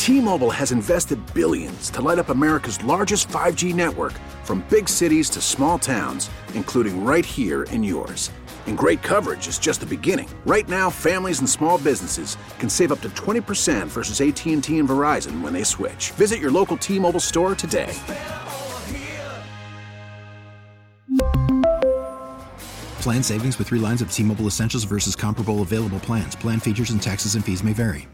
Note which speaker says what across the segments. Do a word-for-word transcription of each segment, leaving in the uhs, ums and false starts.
Speaker 1: T-Mobile has invested billions to light up America's largest five G network, from big cities to small towns, including right here in yours. And great coverage is just the beginning. Right now, families and small businesses can save up to twenty percent versus A T and T and Verizon when they switch. Visit your local T-Mobile store today.
Speaker 2: Plan savings with three lines of T-Mobile Essentials versus comparable available plans. Plan features and taxes and fees may vary.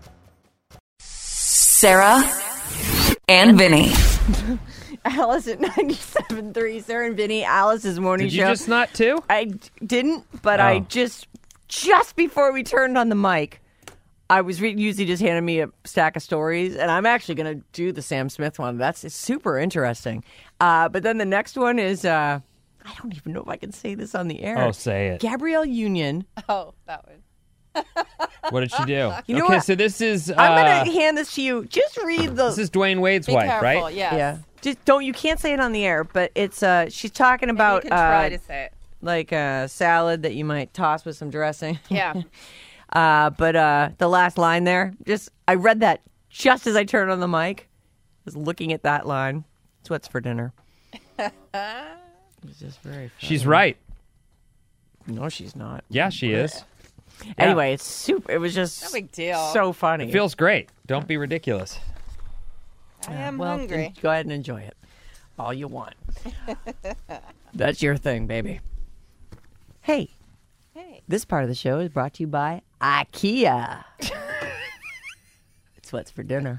Speaker 3: Sarah and Vinny.
Speaker 4: Alice at ninety-seven point three. Sarah and Vinny, Alice's morning
Speaker 5: Did
Speaker 4: show.
Speaker 5: you just not too?
Speaker 4: I d- didn't, but
Speaker 5: Oh.
Speaker 4: I just, just before we turned on the mic, I was re- usually just handing me a stack of stories, and I'm actually going to do the Sam Smith one. That's it's super interesting. Uh, but then the next one is, uh, I don't even know if I can say this on the air.
Speaker 5: Oh, say it.
Speaker 4: Gabrielle Union.
Speaker 6: Oh, that one.
Speaker 5: What did she do?
Speaker 4: You know
Speaker 5: okay,
Speaker 4: what?
Speaker 5: so this is uh,
Speaker 4: I'm going to hand this to you. Just read the...
Speaker 5: this is Dwayne Wade's
Speaker 6: Be
Speaker 5: wife,
Speaker 6: careful,
Speaker 5: right?
Speaker 6: yes.
Speaker 4: Yeah. Just don't, you can't say it on the air, but it's, uh, she's talking
Speaker 6: Maybe
Speaker 4: about,
Speaker 6: you can try
Speaker 4: uh,
Speaker 6: to say it.
Speaker 4: like a salad that you might toss with some dressing.
Speaker 6: Yeah.
Speaker 4: Uh, but uh, the last line there, just I read that just as I turned on the mic. I was looking at that line. It's what's for dinner. It's just very funny.
Speaker 5: She's right.
Speaker 4: No, she's not.
Speaker 5: Yeah, she is.
Speaker 4: Anyway, it's super. It was just
Speaker 6: No big deal.
Speaker 4: so funny.
Speaker 5: It feels great. Don't be ridiculous.
Speaker 6: I am
Speaker 4: well,
Speaker 6: hungry.
Speaker 4: en- go ahead and enjoy it. All you want. That's your thing, baby. Hey,
Speaker 6: Hey.
Speaker 4: this part of the show is brought to you by IKEA. It's what's for dinner.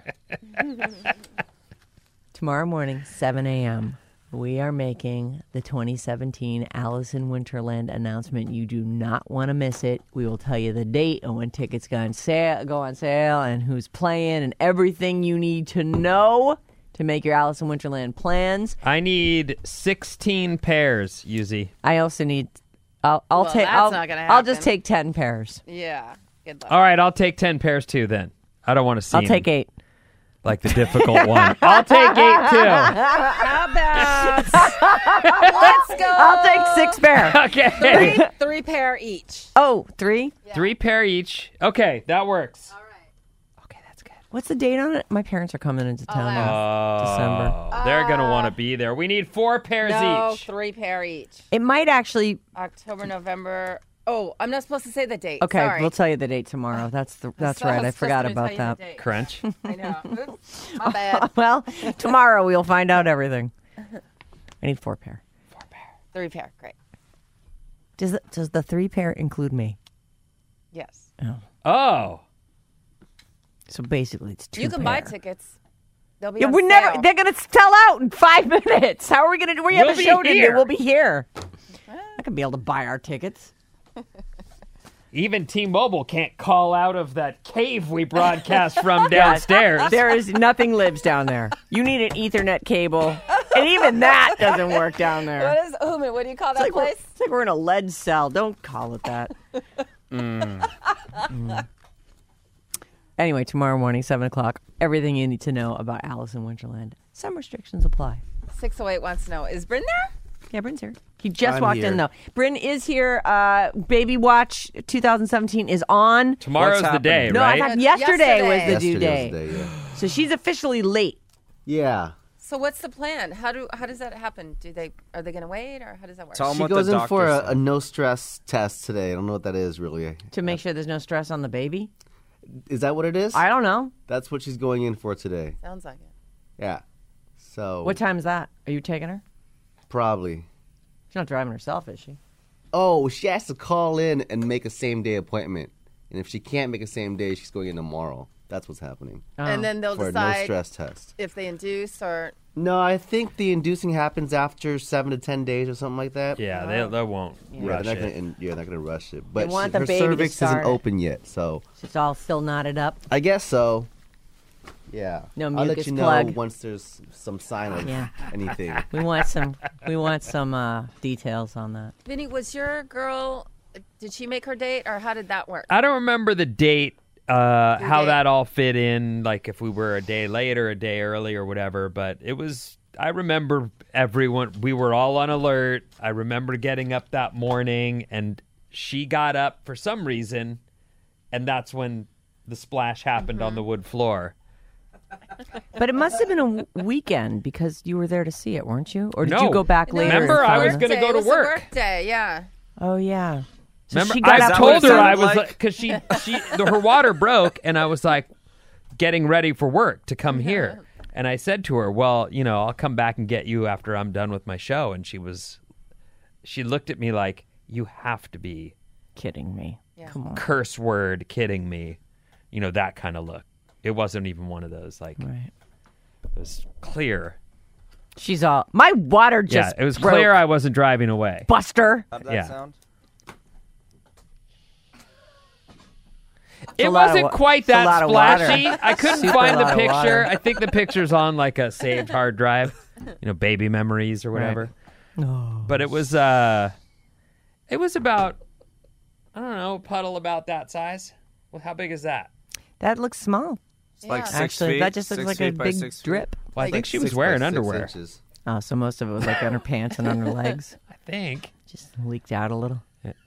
Speaker 4: Tomorrow morning, seven a.m., we are making the twenty seventeen Alice in Wonderland announcement. You do not want to miss it. We will tell you the date and when tickets go on sale, go on sale and who's playing and everything you need to know to make your Alice in Wonderland plans.
Speaker 5: I need sixteen pairs, Yuzi.
Speaker 4: I also need. I'll, I'll
Speaker 6: Well,
Speaker 4: take.
Speaker 6: that's
Speaker 4: I'll,
Speaker 6: not gonna
Speaker 4: I'll just
Speaker 6: happen.
Speaker 4: take ten pairs.
Speaker 6: Yeah. Good luck.
Speaker 5: All right, I'll take ten pairs too then. I don't want to see
Speaker 4: I'll take eight.
Speaker 5: like the difficult one. I'll take eight too.
Speaker 6: How about let's go?
Speaker 4: I'll take six pair.
Speaker 5: Okay.
Speaker 6: Three, three pair each.
Speaker 4: Oh, three.
Speaker 5: Three pair each. Okay, that works.
Speaker 6: All right.
Speaker 5: Okay, that's good.
Speaker 4: What's the date on it? My parents are coming into town.
Speaker 6: wow.
Speaker 4: now.
Speaker 5: Oh,
Speaker 4: December.
Speaker 5: they're going to want to be there. We need four pairs
Speaker 6: No,
Speaker 5: each.
Speaker 6: three pair each.
Speaker 4: It might actually.
Speaker 6: October, November. Oh, I'm not supposed to say the date.
Speaker 4: Okay,
Speaker 6: Sorry.
Speaker 4: we'll tell you the date tomorrow. That's the, that's
Speaker 6: So I
Speaker 4: right.
Speaker 6: was
Speaker 4: I
Speaker 6: supposed
Speaker 4: forgot
Speaker 6: to tell
Speaker 4: about
Speaker 6: you
Speaker 4: that.
Speaker 6: the date.
Speaker 5: Crunch.
Speaker 6: I know. Oops. My bad.
Speaker 4: Well, tomorrow we'll find out everything. I need four pair.
Speaker 6: Three pair. Great.
Speaker 4: Does the, does the three pair include me?
Speaker 6: Yes.
Speaker 4: Oh,
Speaker 5: Oh.
Speaker 4: so basically it's two.
Speaker 6: You can
Speaker 4: pair.
Speaker 6: buy tickets. They'll be
Speaker 4: Yeah,
Speaker 6: on
Speaker 4: we're never.
Speaker 6: sale.
Speaker 4: They're gonna sell out in five minutes. How are we gonna do? We have
Speaker 5: We'll
Speaker 4: a
Speaker 5: be
Speaker 4: show to do.
Speaker 5: here.
Speaker 4: We'll be here. I could be able to buy our tickets.
Speaker 5: Even T-Mobile can't call out of that cave we broadcast from downstairs.
Speaker 4: There is nothing lives down there. You need an Ethernet cable, and even that doesn't work down there.
Speaker 6: What is Umi? What do you call
Speaker 4: It's
Speaker 6: that
Speaker 4: like, we're,
Speaker 6: place?
Speaker 4: it's like we're in a lead cell. Don't call it that. Mm. Anyway, tomorrow morning, seven o'clock, everything you need to know about Alice in Wonderland. Some restrictions apply.
Speaker 6: six oh eight wants to know, is Bryn there?
Speaker 4: Yeah, Bryn's here. He just
Speaker 2: I'm
Speaker 4: walked
Speaker 2: here.
Speaker 4: in, though. Bryn is here. Uh, Baby Watch twenty seventeen is on.
Speaker 5: Tomorrow's
Speaker 2: What's
Speaker 5: the day,
Speaker 4: No,
Speaker 5: right?
Speaker 4: I thought yesterday,
Speaker 6: Yesterday.
Speaker 4: was the due
Speaker 2: Yesterday
Speaker 4: day.
Speaker 2: was the day, yeah.
Speaker 4: So she's officially late.
Speaker 2: Yeah.
Speaker 6: So what's the plan? How do how does that happen? Do they are they going to wait or how does that work?
Speaker 7: Tell 'em
Speaker 2: She
Speaker 7: what
Speaker 2: goes
Speaker 7: the
Speaker 2: in for
Speaker 7: doctor
Speaker 2: a, a no stress test today. I don't know what that is really.
Speaker 4: To make sure there's no stress on the baby?
Speaker 2: Is that what it is?
Speaker 4: I don't know.
Speaker 2: That's what she's going in for today.
Speaker 6: Sounds like it.
Speaker 2: Yeah. So
Speaker 4: What time is that? Are you taking her?
Speaker 2: probably.
Speaker 4: She's not driving herself, is she?
Speaker 2: Oh, she has to call in and make a same day appointment. And if she can't make a same day, she's going in tomorrow. That's what's happening.
Speaker 4: Oh.
Speaker 6: And then they'll
Speaker 2: For a no
Speaker 6: decide
Speaker 2: stress test.
Speaker 6: if they induce or
Speaker 2: No, I think the inducing happens after seven to ten days or something like that.
Speaker 5: Yeah, they, they won't
Speaker 2: Yeah,
Speaker 5: rush
Speaker 2: they're not
Speaker 5: it.
Speaker 2: gonna, in- yeah, they're not gonna rush it. But
Speaker 4: want
Speaker 2: she-
Speaker 4: the
Speaker 2: her
Speaker 4: baby to
Speaker 2: cervix
Speaker 4: start
Speaker 2: isn't
Speaker 4: it.
Speaker 2: open yet, so
Speaker 4: She's all still knotted up.
Speaker 2: I guess so. Yeah.
Speaker 4: No
Speaker 2: I'll
Speaker 4: mucus
Speaker 2: let you know
Speaker 4: plug.
Speaker 2: once there's some sign of
Speaker 4: Yeah.
Speaker 2: anything.
Speaker 4: We want some. We want some uh, details on that.
Speaker 6: Vinny, was your girl did she make her date or how did that work?
Speaker 5: I don't remember the date, uh,
Speaker 6: Due
Speaker 5: how
Speaker 6: date.
Speaker 5: that all fit in, like if we were a day late or a day early or whatever, but it was, I remember everyone, we were all on alert. I remember getting up that morning and she got up for some reason, and that's when the splash happened on the wood floor.
Speaker 4: But it must have been a w- weekend because you were there to see it, weren't you? Or did
Speaker 5: No.
Speaker 4: you go back
Speaker 6: No,
Speaker 4: later?
Speaker 5: Remember,
Speaker 4: and
Speaker 5: I
Speaker 4: find
Speaker 5: was
Speaker 4: the-
Speaker 5: gonna go
Speaker 6: It
Speaker 5: to
Speaker 6: was a
Speaker 5: work.
Speaker 6: work day, yeah.
Speaker 4: Oh yeah. So
Speaker 5: Remember,
Speaker 4: she got
Speaker 5: I
Speaker 4: up
Speaker 5: told
Speaker 4: with
Speaker 5: her I
Speaker 4: some-
Speaker 5: was
Speaker 7: like?
Speaker 5: like, because she, she, the, her water broke, and I was like, getting ready for work to come here, and I said to her, "Well, you know, I'll come back and get you after I'm done with my show." And she was, she looked at me like, "You have to be
Speaker 4: kidding me.
Speaker 6: Yeah.
Speaker 4: Come on.
Speaker 5: curse word kidding me," you know, that kind of look. It wasn't even one of those like
Speaker 4: Right.
Speaker 5: it was clear.
Speaker 4: She's all my water just
Speaker 5: yeah, it was
Speaker 4: broke,
Speaker 5: clear I wasn't driving away.
Speaker 4: Buster.
Speaker 7: How'd that
Speaker 5: Yeah.
Speaker 7: sound?
Speaker 5: It
Speaker 4: a lot of
Speaker 5: wasn't
Speaker 4: wa-
Speaker 5: quite
Speaker 4: it's a
Speaker 5: that
Speaker 4: lot of water.
Speaker 5: splashy. I couldn't
Speaker 4: Super
Speaker 5: find the
Speaker 4: lot of
Speaker 5: picture.
Speaker 4: water.
Speaker 5: I think the picture's on like a saved hard drive, you know, baby memories or whatever.
Speaker 4: Oh.
Speaker 5: But it was uh it was about I don't know, a puddle about that size. Well, how big is that?
Speaker 4: That looks small.
Speaker 7: It's like
Speaker 6: Yeah.
Speaker 7: six
Speaker 4: Actually,
Speaker 7: feet.
Speaker 4: that just looks
Speaker 7: six
Speaker 4: like a
Speaker 7: feet by
Speaker 4: big
Speaker 7: six feet.
Speaker 4: drip.
Speaker 5: Well, I think
Speaker 2: Like
Speaker 5: she was
Speaker 2: six
Speaker 5: wearing
Speaker 2: by six
Speaker 5: underwear.
Speaker 2: inches.
Speaker 4: Oh, so most of it was like on her pants and on her legs.
Speaker 5: I think.
Speaker 4: Just leaked out a little.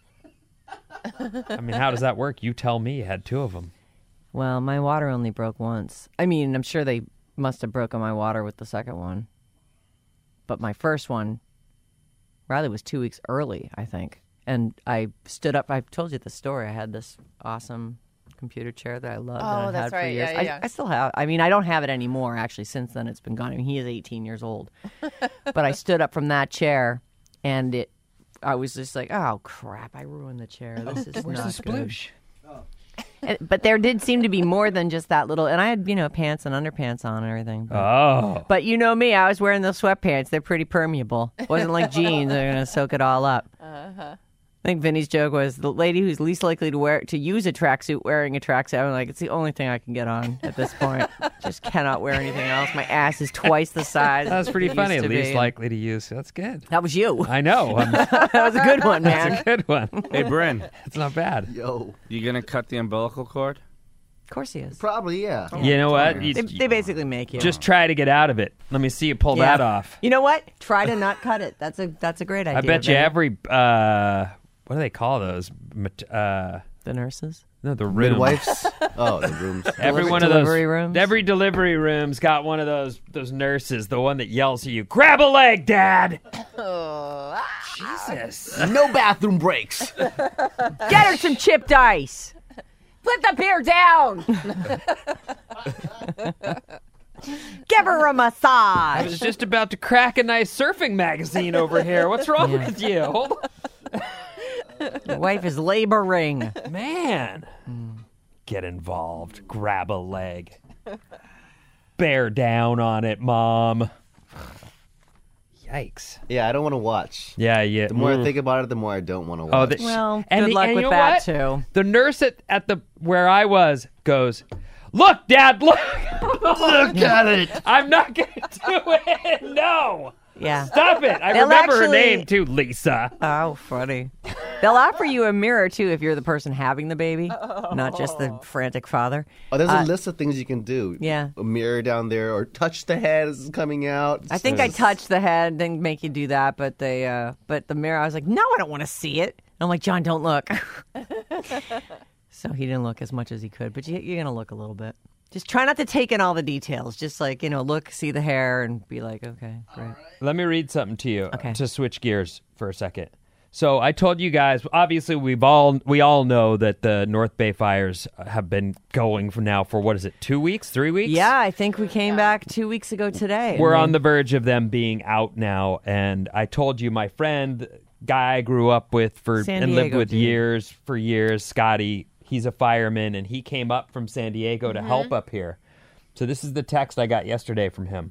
Speaker 5: I mean, how does that work? You tell me. You had two of them.
Speaker 4: Well, my water only broke once. I mean, I'm sure they must have broken my water with the second one. But my first one, Riley was two weeks early, I think. And I stood up. I've told you the story. I had this awesome computer chair that I loved
Speaker 6: Oh,
Speaker 4: that I
Speaker 6: that's
Speaker 4: had for
Speaker 6: right.
Speaker 4: years.
Speaker 6: Yeah, yeah, yeah.
Speaker 4: I, I still have. I mean, I don't have it anymore, actually. Since then, it's been gone. I mean, he is eighteen years old. But I stood up from that chair, and it. I was just like, oh, crap. I ruined the chair. This is
Speaker 5: Where's
Speaker 4: not
Speaker 5: the
Speaker 4: good.
Speaker 5: sploosh?
Speaker 4: And- but there did seem to be more than just that little, and I had, you know, pants and underpants on and everything. But,
Speaker 5: Oh.
Speaker 4: but you know me, I was wearing those sweatpants. They're pretty permeable. It wasn't like jeans. They're going to soak it all up.
Speaker 6: Uh-huh.
Speaker 4: I think Vinny's joke was the lady who's least likely to wear to use a tracksuit wearing a tracksuit. I'm like, it's the only thing I can get on at this point. Just cannot wear anything else. My ass is twice the size.
Speaker 5: That's pretty
Speaker 4: it used
Speaker 5: funny.
Speaker 4: to
Speaker 5: Least
Speaker 4: be.
Speaker 5: likely to use. That's good.
Speaker 4: That was you.
Speaker 5: I know. I'm,
Speaker 4: That was a good one, man.
Speaker 5: that's a good one.
Speaker 7: Hey, Bryn,
Speaker 5: It's not bad.
Speaker 2: Yo,
Speaker 7: you gonna cut the umbilical cord?
Speaker 4: Of course he is.
Speaker 2: probably yeah.
Speaker 5: You know what? You-
Speaker 4: They, they basically make you.
Speaker 5: just try to get out of it. Let me see you pull
Speaker 4: Yeah.
Speaker 5: that off.
Speaker 4: You know what? Try to not cut it. That's a that's a great idea.
Speaker 5: I bet you
Speaker 4: Vinny.
Speaker 5: every uh, what do they call those? Mat- Uh,
Speaker 4: the nurses.
Speaker 5: no, the room.
Speaker 2: Midwives. Oh, the rooms.
Speaker 5: Every
Speaker 4: Delivery-
Speaker 5: one of those
Speaker 4: delivery rooms?
Speaker 5: Every delivery room's got one of those those nurses, the one that yells at you, "Grab a leg, Dad."
Speaker 6: Oh,
Speaker 5: Jesus.
Speaker 2: No bathroom breaks.
Speaker 4: Get her some chipped ice.
Speaker 6: put the beer down.
Speaker 4: Give her a massage.
Speaker 5: I was just about to crack a nice surfing magazine over here. What's wrong
Speaker 4: Yeah.
Speaker 5: with you? Hold
Speaker 4: Your wife is laboring.
Speaker 5: on. Man. Get involved. Grab a leg. Bear down on it, Mom. Yikes.
Speaker 2: Yeah, I don't want to watch.
Speaker 5: Yeah, yeah.
Speaker 2: The more I
Speaker 5: Ooh.
Speaker 2: think about it, the more I don't want to watch.
Speaker 5: Oh, the,
Speaker 4: Well,
Speaker 5: and
Speaker 4: good
Speaker 5: the-
Speaker 4: luck
Speaker 5: and
Speaker 4: with
Speaker 5: you know
Speaker 4: that,
Speaker 5: what?
Speaker 4: too.
Speaker 5: The nurse at, at the where I was goes, "Look, Dad, look,
Speaker 2: Look at it.
Speaker 5: I'm not gonna do it. No,
Speaker 4: Yeah.
Speaker 5: stop it. I
Speaker 4: They'll
Speaker 5: remember her
Speaker 4: actually-
Speaker 5: name too, Lisa.
Speaker 4: Oh, funny. They'll offer you a mirror, too, if you're the person having the baby, not just the frantic father.
Speaker 2: Oh, there's
Speaker 4: Uh,
Speaker 2: a list of things you can do.
Speaker 4: Yeah.
Speaker 2: A mirror down there, or touch the head as it's coming out.
Speaker 4: I think I touched the head, didn't make you do that, but they, uh, but the mirror, I was like, no, I don't want to see it. And I'm like, John, don't look. So he didn't look as much as he could, but you, you're going to look a little bit. Just try not to take in all the details. Just like, you know, look, see the hair, and be like, okay, great.
Speaker 5: Let me read something to you.
Speaker 4: Okay.
Speaker 5: To switch gears for a second. So I told you guys. Obviously, we've all we all know that the North Bay fires have been going for now for what is it? Two weeks? Three weeks?
Speaker 4: Yeah, I think we came back two weeks ago today.
Speaker 5: We're
Speaker 4: and
Speaker 5: on
Speaker 4: they-
Speaker 5: the verge of them being out now, and I told you my friend, guy I grew up with for
Speaker 4: San
Speaker 5: and lived
Speaker 4: Diego
Speaker 5: with
Speaker 4: dude.
Speaker 5: years for years, Scotty. He's a fireman, and he came up from San Diego to help up here. So this is the text I got yesterday from him.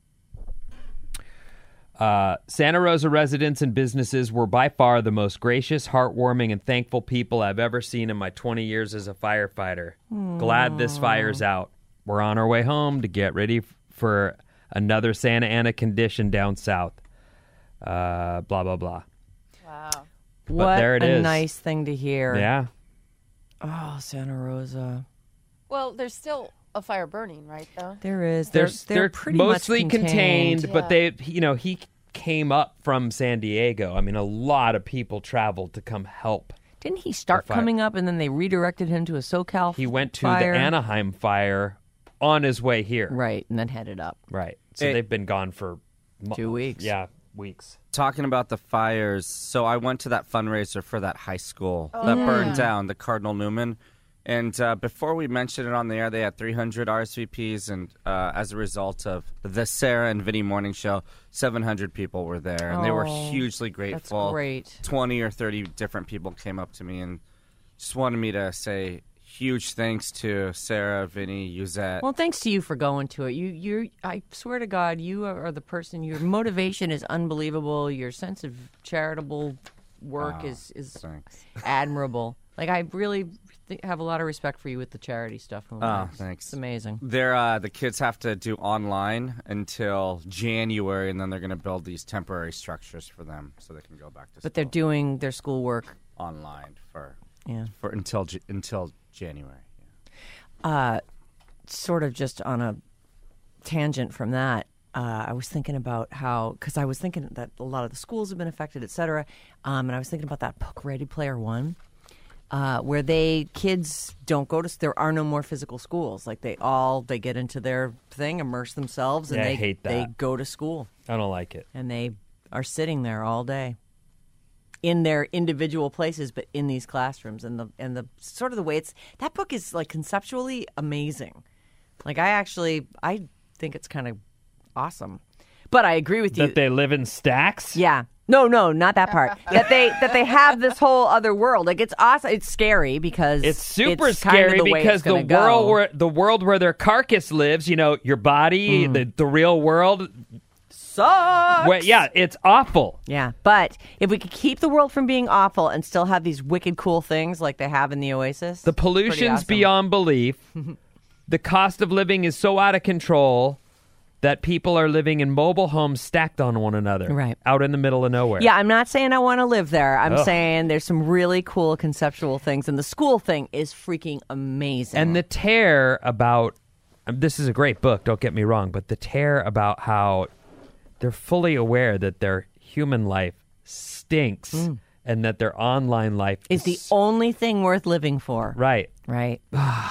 Speaker 5: Uh, Santa Rosa residents and businesses were by far the most gracious, heartwarming, and thankful people I've ever seen in my twenty years as a firefighter. Glad this fire's out. We're on our way home to get ready f- for another Santa Ana condition down south. Uh, blah, blah, blah.
Speaker 6: Wow.
Speaker 4: What
Speaker 5: there it
Speaker 4: a
Speaker 5: is.
Speaker 4: nice thing to hear.
Speaker 5: Yeah.
Speaker 4: Oh, Santa Rosa.
Speaker 6: Well, there's still a fire burning, right? Though.
Speaker 4: There is.
Speaker 5: They're,
Speaker 4: They're,
Speaker 5: they're,
Speaker 4: they're pretty
Speaker 5: mostly
Speaker 4: much
Speaker 5: contained,
Speaker 6: contained.
Speaker 5: but
Speaker 6: Yeah.
Speaker 5: they, you know, he came up from San Diego. I mean, a lot of people traveled to come help.
Speaker 4: Didn't he start
Speaker 5: fire.
Speaker 4: coming up and then they redirected him to a SoCal
Speaker 5: He went to
Speaker 4: fire?
Speaker 5: the Anaheim fire on his way here.
Speaker 4: Right, and then headed up.
Speaker 5: Right. So
Speaker 7: It-
Speaker 5: they've been gone for mo-
Speaker 4: Two weeks.
Speaker 5: Yeah, weeks.
Speaker 7: Talking about the fires, so I went to that fundraiser for that high school
Speaker 6: Oh,
Speaker 7: that
Speaker 6: yeah.
Speaker 7: burned down, the Cardinal Newman. And uh, before we mentioned it on the air, they had three hundred R S V Ps, and uh, as a result of the Sarah and Vinny Morning Show, seven hundred people were there, and they were
Speaker 4: Oh,
Speaker 7: hugely grateful.
Speaker 4: great.
Speaker 7: twenty or thirty different people came up to me and just wanted me to say huge thanks to Sarah, Vinny, Yuzette.
Speaker 4: Well, thanks to you for going to it. You, you, I swear to God, you are, are the person. Your motivation is unbelievable. Your sense of charitable work
Speaker 7: Oh,
Speaker 4: is is
Speaker 7: thanks.
Speaker 4: admirable. Like I really th- have a lot of respect for you with the charity stuff.
Speaker 7: Oh, thanks.
Speaker 4: It's amazing.
Speaker 7: They're, uh, the kids have to do online until January, and then they're going to build these temporary structures for them so they can go back to school.
Speaker 4: But they're doing their schoolwork.
Speaker 7: online for
Speaker 4: Yeah.
Speaker 7: for until J- until January. Yeah.
Speaker 4: Uh, sort of just on a tangent from that, uh, I was thinking about how, because I was thinking that a lot of the schools have been affected, et cetera. Um, and I was thinking about that book, Ready Player One, uh, where they, kids don't go to, there are no more physical schools. Like they all, they get into their thing, immerse themselves, and
Speaker 5: Yeah, I
Speaker 4: they,
Speaker 5: hate
Speaker 4: they
Speaker 5: that.
Speaker 4: go to school.
Speaker 5: I don't like it.
Speaker 4: And they are sitting there all day in their individual places, but in these classrooms. And the and the sort of the way it's, that book is like conceptually amazing. Like I actually, I think it's kind of awesome. But I agree with you.
Speaker 5: That they live in stacks?
Speaker 4: Yeah. No, no, not that part. that they that they have this whole other world. Like it's awesome. It's scary because
Speaker 5: It's super
Speaker 4: it's kind of
Speaker 5: scary
Speaker 4: the way
Speaker 5: because
Speaker 4: it's
Speaker 5: the
Speaker 4: gonna go.
Speaker 5: world where the world where their carcass lives, you know, your body,
Speaker 4: Mm.
Speaker 5: the the real world,
Speaker 4: sucks.
Speaker 5: where, yeah, it's awful.
Speaker 4: Yeah, but if we could keep the world from being awful and still have these wicked cool things like they have in the Oasis,
Speaker 5: The
Speaker 4: it's pretty
Speaker 5: pollution's
Speaker 4: awesome.
Speaker 5: beyond belief. The cost of living is so out of control that people are living in mobile homes stacked on one another,
Speaker 4: Right.
Speaker 5: out in the middle of nowhere.
Speaker 4: Yeah, I'm not saying I want to live there. I'm
Speaker 5: Ugh.
Speaker 4: saying there's some really cool conceptual things, and the school thing is freaking amazing.
Speaker 5: And the tear about um, this is a great book, don't get me wrong, but the tear about how they're fully aware that their human life stinks and that their online life
Speaker 4: is the
Speaker 5: is
Speaker 4: only thing worth living for.
Speaker 5: right.
Speaker 4: Right.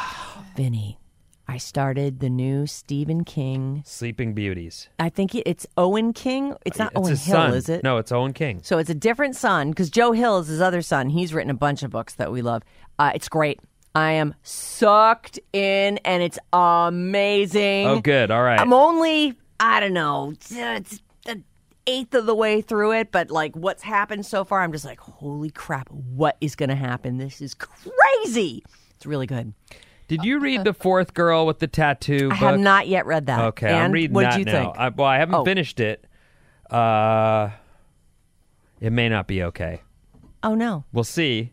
Speaker 4: Vinny, I started the new Stephen King.
Speaker 5: Sleeping Beauties.
Speaker 4: I think it- it's Owen King. It's not
Speaker 5: It's
Speaker 4: Owen
Speaker 5: his
Speaker 4: Hill,
Speaker 5: son.
Speaker 4: is it?
Speaker 5: No, it's Owen King.
Speaker 4: So it's a different son because Joe Hill is his other son. He's written a bunch of books that we love. Uh, it's great. I am sucked in, and it's amazing.
Speaker 5: Oh, good. All right.
Speaker 4: I'm only, I don't know, it's an eighth of the way through it, but like what's happened so far, I'm just like, holy crap, what is going to happen? This is crazy. It's really good.
Speaker 5: Did you read The Fourth Girl with the Tattoo
Speaker 4: I
Speaker 5: book?
Speaker 4: have not yet read that.
Speaker 5: Okay,
Speaker 4: and
Speaker 5: I'm reading
Speaker 4: what
Speaker 5: that
Speaker 4: did you
Speaker 5: now.
Speaker 4: think?
Speaker 5: I, well, I haven't
Speaker 4: Oh.
Speaker 5: finished it. Uh, it may not be okay.
Speaker 4: Oh, no.
Speaker 5: We'll see.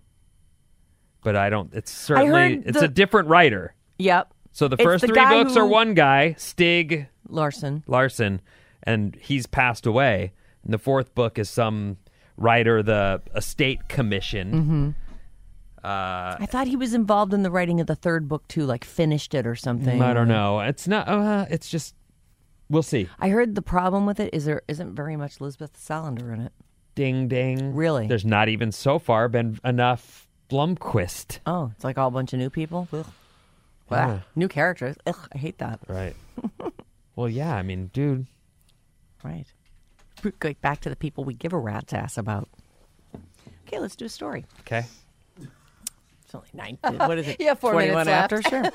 Speaker 5: But I don't. It's certainly.
Speaker 4: heard
Speaker 5: It's
Speaker 4: the-
Speaker 5: a different writer.
Speaker 4: Yep.
Speaker 5: So the
Speaker 4: It's
Speaker 5: first
Speaker 4: the
Speaker 5: three
Speaker 4: guy
Speaker 5: books are
Speaker 4: who-
Speaker 5: one guy, Stig
Speaker 4: Larson.
Speaker 5: Larson, and he's passed away. And the fourth book is some writer the estate commission.
Speaker 4: Mm-hmm.
Speaker 5: Uh,
Speaker 4: I thought he was involved in the writing of the third book, too, like finished it or something.
Speaker 5: I don't know. It's not. Uh, it's just. We'll see.
Speaker 4: I heard the problem with it is there isn't very much Elizabeth Salander in it.
Speaker 5: Ding ding.
Speaker 4: Really?
Speaker 5: There's not even so far been enough Blumquist.
Speaker 4: Oh, it's like all a bunch of new people? Ugh. Wow.
Speaker 5: Yeah.
Speaker 4: New characters. Ugh, I hate that.
Speaker 5: Right. Well, yeah. I mean, dude.
Speaker 4: Right. Go back to the people we give a rat's ass about. Okay, let's do a story.
Speaker 5: Okay.
Speaker 4: It's only nine. What is it?
Speaker 6: You have four
Speaker 4: twenty-one
Speaker 6: minutes
Speaker 4: after? Sure.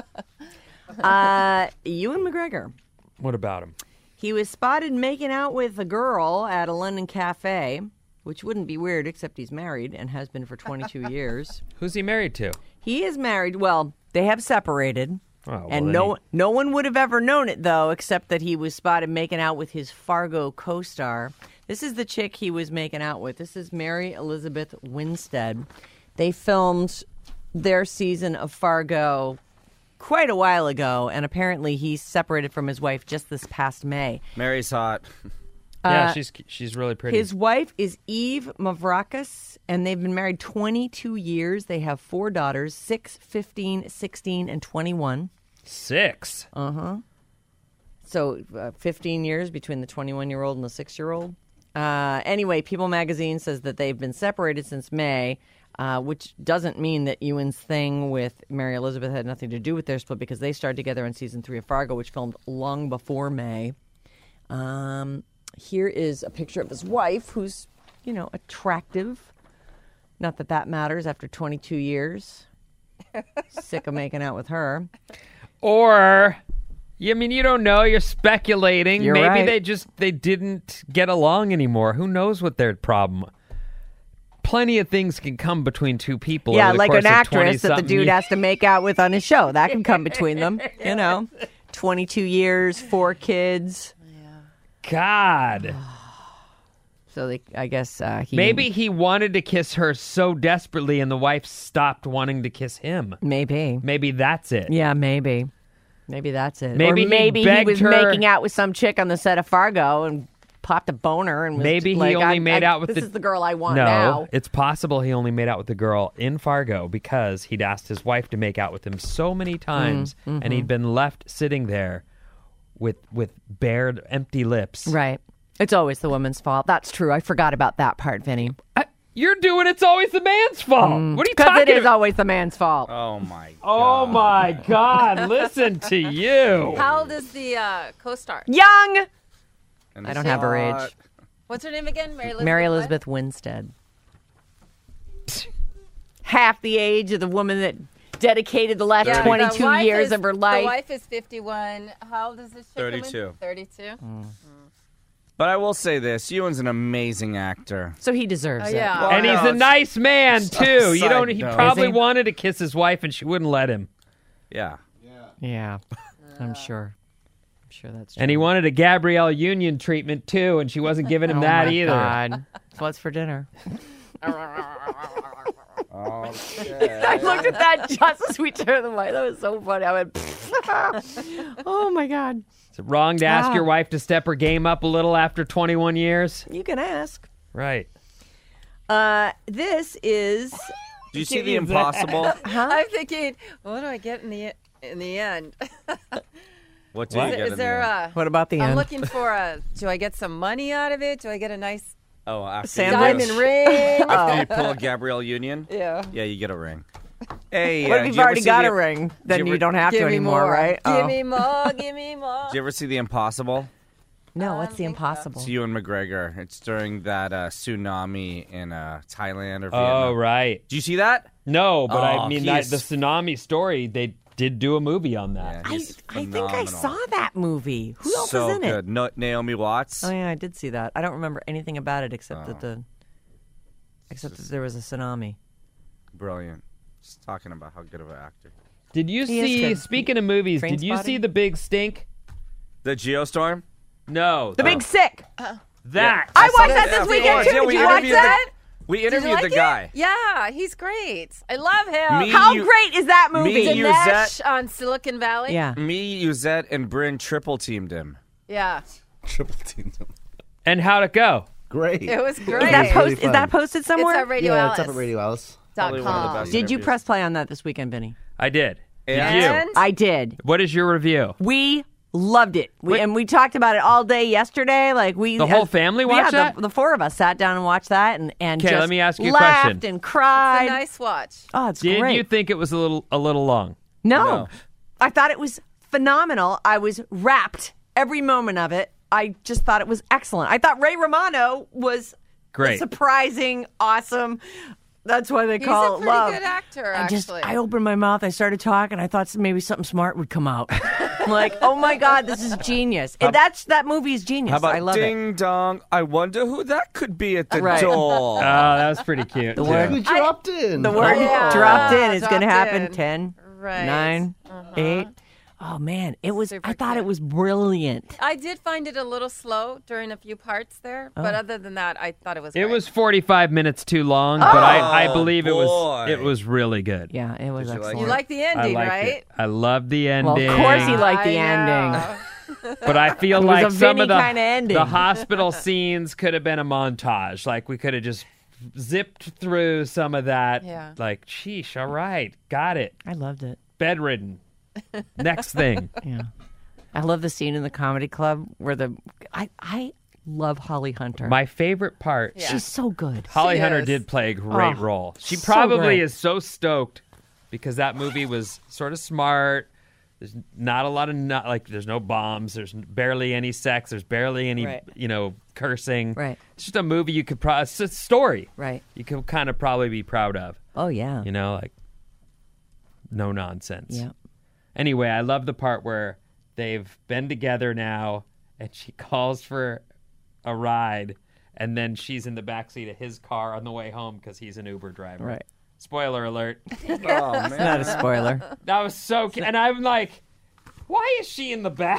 Speaker 4: uh, Ewan McGregor.
Speaker 5: What about him?
Speaker 4: He was spotted making out with a girl at a London cafe, which wouldn't be weird except he's married and has been for twenty-two years.
Speaker 5: Who's he married to?
Speaker 4: He is married. Well, they have separated.
Speaker 5: Oh, well,
Speaker 4: and
Speaker 5: then
Speaker 4: no
Speaker 5: he-
Speaker 4: no one would have ever known it, though, except that he was spotted making out with his Fargo co-star. This is the chick he was making out with. This is Mary Elizabeth Winstead. They filmed their season of Fargo quite a while ago, and apparently he separated from his wife just this past May.
Speaker 7: Mary's hot.
Speaker 5: Yeah,
Speaker 4: Uh,
Speaker 5: she's she's really pretty.
Speaker 4: His wife is Eve Mavrakis, and they've been married twenty-two years. They have four daughters, six, fifteen, sixteen, and twenty-one.
Speaker 5: Six.
Speaker 4: Uh-huh. So uh, fifteen years between the twenty-one-year-old and the six-year-old. Uh, anyway, People magazine says that they've been separated since May. Uh, which doesn't mean that Ewan's thing with Mary Elizabeth had nothing to do with their split because they started together in season three of Fargo, which filmed long before May. Um, here is a picture of his wife, who's, you know, attractive. Not that that matters after twenty-two years. Sick of making out with her.
Speaker 5: Or, I mean, you don't know. You're speculating.
Speaker 4: You're
Speaker 5: Maybe
Speaker 4: right.
Speaker 5: they just they didn't get along anymore. Who knows what their problem? Plenty of things can come between two people.
Speaker 4: Yeah,
Speaker 5: over the
Speaker 4: like
Speaker 5: course
Speaker 4: an
Speaker 5: of
Speaker 4: actress that the
Speaker 5: twenty-something
Speaker 4: dude
Speaker 5: years.
Speaker 4: has to make out with on his show. That can come between them, you know. twenty-two years, four kids.
Speaker 5: God.
Speaker 4: So they, I guess uh, he...
Speaker 5: Maybe he wanted to kiss her so desperately and the wife stopped wanting to kiss him.
Speaker 4: Maybe.
Speaker 5: Maybe that's it.
Speaker 4: Yeah, maybe. Maybe that's it.
Speaker 5: Maybe
Speaker 4: or
Speaker 5: he
Speaker 4: maybe he,
Speaker 5: begged
Speaker 4: was
Speaker 5: her-
Speaker 4: making out with some chick on the set of Fargo and popped a boner and was
Speaker 5: Maybe he
Speaker 4: like,
Speaker 5: only
Speaker 4: I,
Speaker 5: made
Speaker 4: I,
Speaker 5: out with
Speaker 4: this
Speaker 5: the-
Speaker 4: is the girl I want
Speaker 5: No,
Speaker 4: now.
Speaker 5: it's possible he only made out with the girl in Fargo because he'd asked his wife to make out with him so many times
Speaker 4: Mm,
Speaker 5: and he'd been left sitting there with with bared, empty lips.
Speaker 4: Right. It's always the woman's fault. That's true. I forgot about that part, Vinny.
Speaker 5: I- you're doing it's always the man's fault. What are you
Speaker 4: Because
Speaker 5: talking
Speaker 4: it is
Speaker 5: about?
Speaker 4: always the man's fault.
Speaker 7: Oh my.
Speaker 5: Oh my God! Listen to you.
Speaker 6: How old is the uh, co-star?
Speaker 4: Young!
Speaker 7: And
Speaker 4: I don't
Speaker 7: this
Speaker 4: have her
Speaker 7: hot-
Speaker 4: age.
Speaker 6: What's her name again? Mary Elizabeth.
Speaker 4: Mary
Speaker 6: what?
Speaker 4: Elizabeth Winstead. Half the age of the woman that dedicated the last
Speaker 6: Yeah, the
Speaker 4: twenty-two
Speaker 6: wife
Speaker 4: years
Speaker 6: is-
Speaker 4: of her life.
Speaker 6: The wife is fifty-one. How old is this chick?
Speaker 7: thirty-two.
Speaker 6: thirty-two.
Speaker 7: But I will say this: Ewan's an amazing actor.
Speaker 4: So he deserves
Speaker 6: Oh,
Speaker 4: it.
Speaker 6: yeah.
Speaker 5: And he's
Speaker 7: no,
Speaker 5: a nice man too. You
Speaker 7: side
Speaker 5: don't. He
Speaker 7: note.
Speaker 5: probably
Speaker 4: Is he?
Speaker 5: wanted to kiss his wife and she wouldn't let him.
Speaker 7: Yeah.
Speaker 4: Yeah, I'm sure. I'm sure that's true.
Speaker 5: And he wanted a Gabrielle Union treatment too, and she wasn't giving him
Speaker 4: oh
Speaker 5: that
Speaker 4: my
Speaker 5: either.
Speaker 4: God. What's for dinner?
Speaker 7: Oh,
Speaker 4: I looked at that just as we turned the light. That was so funny. I went, oh my God.
Speaker 5: Is it wrong to ask
Speaker 4: Ah.
Speaker 5: your wife to step her game up a little after twenty-one years?
Speaker 4: You can ask.
Speaker 5: Right.
Speaker 4: Uh, this is.
Speaker 7: Do you see the impossible?
Speaker 6: I'm thinking, what do I get in the in the end?
Speaker 7: What do
Speaker 5: What?
Speaker 7: you
Speaker 6: Is,
Speaker 7: get
Speaker 6: is
Speaker 7: in
Speaker 6: there
Speaker 7: the end?
Speaker 6: a?
Speaker 4: What about the
Speaker 6: I'm
Speaker 4: end?
Speaker 6: looking for a. Do I get some money out of it? Do I get a nice
Speaker 7: Oh, after
Speaker 4: Sandwich?
Speaker 7: you,
Speaker 6: diamond ring?
Speaker 7: after you pull a Gabrielle Union?
Speaker 6: Yeah.
Speaker 7: Yeah, you get a ring. Hey,
Speaker 4: What
Speaker 7: uh,
Speaker 4: if
Speaker 7: did
Speaker 4: you've
Speaker 7: you ever
Speaker 4: already
Speaker 7: see
Speaker 4: got
Speaker 7: the-
Speaker 4: a ring? Then
Speaker 7: you
Speaker 4: you,
Speaker 7: ever-
Speaker 4: don't have
Speaker 6: Give
Speaker 4: to
Speaker 6: me
Speaker 4: anymore,
Speaker 6: more,
Speaker 4: right?
Speaker 6: Give
Speaker 4: Oh.
Speaker 6: me more. Give me more.
Speaker 7: Did you ever see The Impossible?
Speaker 4: No, what's the
Speaker 6: think so.
Speaker 4: impossible?
Speaker 7: It's Ewan McGregor. It's during that uh, tsunami in uh, Thailand or Vietnam.
Speaker 5: Oh, right.
Speaker 7: Did you see that?
Speaker 5: No, but I
Speaker 7: Oh,
Speaker 5: mean,
Speaker 7: he
Speaker 5: that,
Speaker 7: is-
Speaker 5: the tsunami story, they did do a movie on that.
Speaker 7: Yeah,
Speaker 4: I,
Speaker 7: he's
Speaker 4: I think I
Speaker 7: phenomenal.
Speaker 4: saw that movie. Who else
Speaker 7: so
Speaker 4: is in it?
Speaker 7: good. No, Naomi Watts.
Speaker 4: Oh yeah, I did see that. I don't remember anything about it except that
Speaker 7: Oh.
Speaker 4: the except that there was a tsunami.
Speaker 7: Brilliant. Just talking about how good of an actor.
Speaker 5: Did you
Speaker 4: He is
Speaker 5: see,
Speaker 4: good.
Speaker 5: speaking of movies,
Speaker 4: Train
Speaker 5: did you see
Speaker 4: spotting?
Speaker 5: The Big Stink?
Speaker 7: The Geostorm?
Speaker 5: No.
Speaker 4: The Big Sick.
Speaker 5: That.
Speaker 4: I watched
Speaker 7: saw
Speaker 4: that
Speaker 7: that
Speaker 4: this
Speaker 7: of
Speaker 4: weekend
Speaker 7: course.
Speaker 4: too.
Speaker 7: Yeah,
Speaker 4: Did
Speaker 7: we
Speaker 4: you watch
Speaker 7: interviewed the-
Speaker 4: that?
Speaker 7: We
Speaker 6: Did you
Speaker 7: interviewed
Speaker 6: like
Speaker 7: the guy.
Speaker 6: It? Yeah, he's great. I love him.
Speaker 7: Me-
Speaker 4: How
Speaker 7: you-
Speaker 4: great is that movie?
Speaker 7: me, you-
Speaker 6: Dinesh on Silicon Valley.
Speaker 4: yeah.
Speaker 7: Me, Uzette, and Bryn triple teamed him.
Speaker 6: Yeah.
Speaker 2: Triple team them.
Speaker 5: And how'd it go?
Speaker 2: Great.
Speaker 6: It was great.
Speaker 4: Is that,
Speaker 2: Really
Speaker 4: post, is
Speaker 2: fun.
Speaker 4: that posted
Speaker 6: It's
Speaker 4: somewhere?
Speaker 6: at Radio
Speaker 2: yeah,
Speaker 6: Alice.
Speaker 2: it's up at Radio Alice.
Speaker 6: dot
Speaker 7: Probably one of the
Speaker 6: com.
Speaker 7: best.
Speaker 4: Did you
Speaker 7: interviews.
Speaker 4: press play on that this weekend, Vinny?
Speaker 5: I did. Did
Speaker 7: Yeah.
Speaker 5: you?
Speaker 6: And
Speaker 4: I did.
Speaker 5: What is your review?
Speaker 4: We loved it. We,
Speaker 5: Wait.
Speaker 4: and we talked about it all day yesterday. Like we,
Speaker 5: The whole family watched
Speaker 4: yeah,
Speaker 5: that?
Speaker 4: The, the four of us sat down and watched that, and and
Speaker 5: 'Kay,
Speaker 4: just
Speaker 5: let me ask you a
Speaker 4: laughed
Speaker 5: question.
Speaker 4: and
Speaker 6: it's
Speaker 4: cried.
Speaker 6: a nice watch.
Speaker 4: Oh, it's
Speaker 5: Did
Speaker 4: great.
Speaker 5: you think it was a little a little long?
Speaker 4: No.
Speaker 7: No.
Speaker 4: I thought it was phenomenal. I was rapt every moment of it. I just thought it was excellent. I thought Ray Romano was
Speaker 5: Great.
Speaker 4: surprising, awesome. That's why they
Speaker 6: He's
Speaker 4: call
Speaker 6: a
Speaker 4: it
Speaker 6: pretty
Speaker 4: love.
Speaker 6: good actor,
Speaker 4: I just,
Speaker 6: actually.
Speaker 4: I opened my mouth, I started talking, I thought maybe something smart would come out. I'm like, oh my God, this is genius. And that's that movie is genius.
Speaker 7: How about
Speaker 4: I love it.
Speaker 7: Ding Dong? I wonder who that could be at the
Speaker 4: Right.
Speaker 7: door.
Speaker 5: Oh, that was pretty cute.
Speaker 4: The
Speaker 5: too.
Speaker 4: word-
Speaker 2: You dropped in.
Speaker 4: The word
Speaker 6: Yeah.
Speaker 4: dropped in is
Speaker 6: Dropped
Speaker 4: going to happen.
Speaker 6: in.
Speaker 4: Ten,
Speaker 6: Right.
Speaker 4: nine,
Speaker 6: Uh-huh.
Speaker 4: eight. Oh man, it was.
Speaker 6: Super
Speaker 4: I thought
Speaker 6: cute.
Speaker 4: it was brilliant.
Speaker 6: I did find it a little slow during a few parts there, but
Speaker 4: Oh.
Speaker 6: other than that, I thought it was.
Speaker 5: It
Speaker 6: great.
Speaker 5: was forty-five minutes too long, but I, I
Speaker 7: Oh,
Speaker 5: believe it was
Speaker 7: boy.
Speaker 5: it was really good.
Speaker 4: Yeah, it was
Speaker 7: Did you like
Speaker 4: excellent.
Speaker 6: You like the
Speaker 5: I
Speaker 6: ending,
Speaker 5: liked
Speaker 6: right?
Speaker 5: it. I loved the
Speaker 4: Well,
Speaker 5: ending.
Speaker 4: of course he liked the
Speaker 6: I
Speaker 4: ending.
Speaker 6: know.
Speaker 5: But I feel
Speaker 4: It was
Speaker 5: like
Speaker 4: a
Speaker 5: some
Speaker 4: Vinny
Speaker 5: of the
Speaker 4: kinda ending.
Speaker 5: the hospital scenes could have been a montage. Like we could have just zipped through some of that.
Speaker 6: Yeah.
Speaker 5: Like, sheesh, all right, got it.
Speaker 4: I loved it.
Speaker 5: Bedridden. Next thing.
Speaker 4: Yeah, I love the scene in the comedy club where the I I Love Holly Hunter.
Speaker 5: My favorite part.
Speaker 6: Yeah.
Speaker 4: She's so good.
Speaker 5: Holly
Speaker 6: She
Speaker 5: Hunter
Speaker 6: is.
Speaker 5: did play a great
Speaker 4: Oh,
Speaker 5: role. She
Speaker 4: so
Speaker 5: probably
Speaker 4: great.
Speaker 5: is so stoked because that movie was sort of smart. There's not a lot of not like. There's no bombs. There's barely any sex. There's barely any
Speaker 4: Right.
Speaker 5: you know cursing.
Speaker 4: Right.
Speaker 5: It's just a movie you could probably. It's a story.
Speaker 4: Right.
Speaker 5: You could kind of probably be proud of.
Speaker 4: Oh, yeah.
Speaker 5: You know, like no nonsense.
Speaker 4: Yeah.
Speaker 5: Anyway, I love the part where they've been together now, and she calls for a ride, and then she's in the backseat of his car on the way home because he's an Uber driver.
Speaker 4: Right.
Speaker 5: Spoiler alert.
Speaker 7: Oh man.
Speaker 4: Not a spoiler.
Speaker 5: That was so cute. And I'm like, why is she in the back?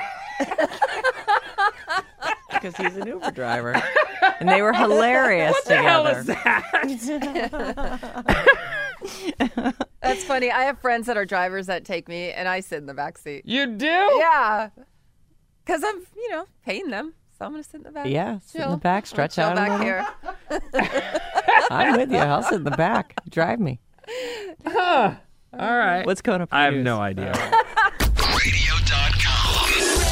Speaker 4: Because he's an Uber driver. And they were hilarious
Speaker 5: What the
Speaker 4: together.
Speaker 5: hell is that?
Speaker 6: That's funny. I have friends that are drivers that take me, and I sit in the back seat.
Speaker 5: You do?
Speaker 6: Yeah, because I'm, you know, paying them, so I'm gonna sit in the back.
Speaker 4: Yeah, sit in
Speaker 6: Chill.
Speaker 4: the back, stretch
Speaker 6: Chill
Speaker 4: out a
Speaker 6: back
Speaker 4: little.
Speaker 6: here.
Speaker 4: I'm with you. I'll sit in the back. Drive me.
Speaker 5: All right.
Speaker 4: What's going up?
Speaker 5: I have no idea.
Speaker 8: radio dot com.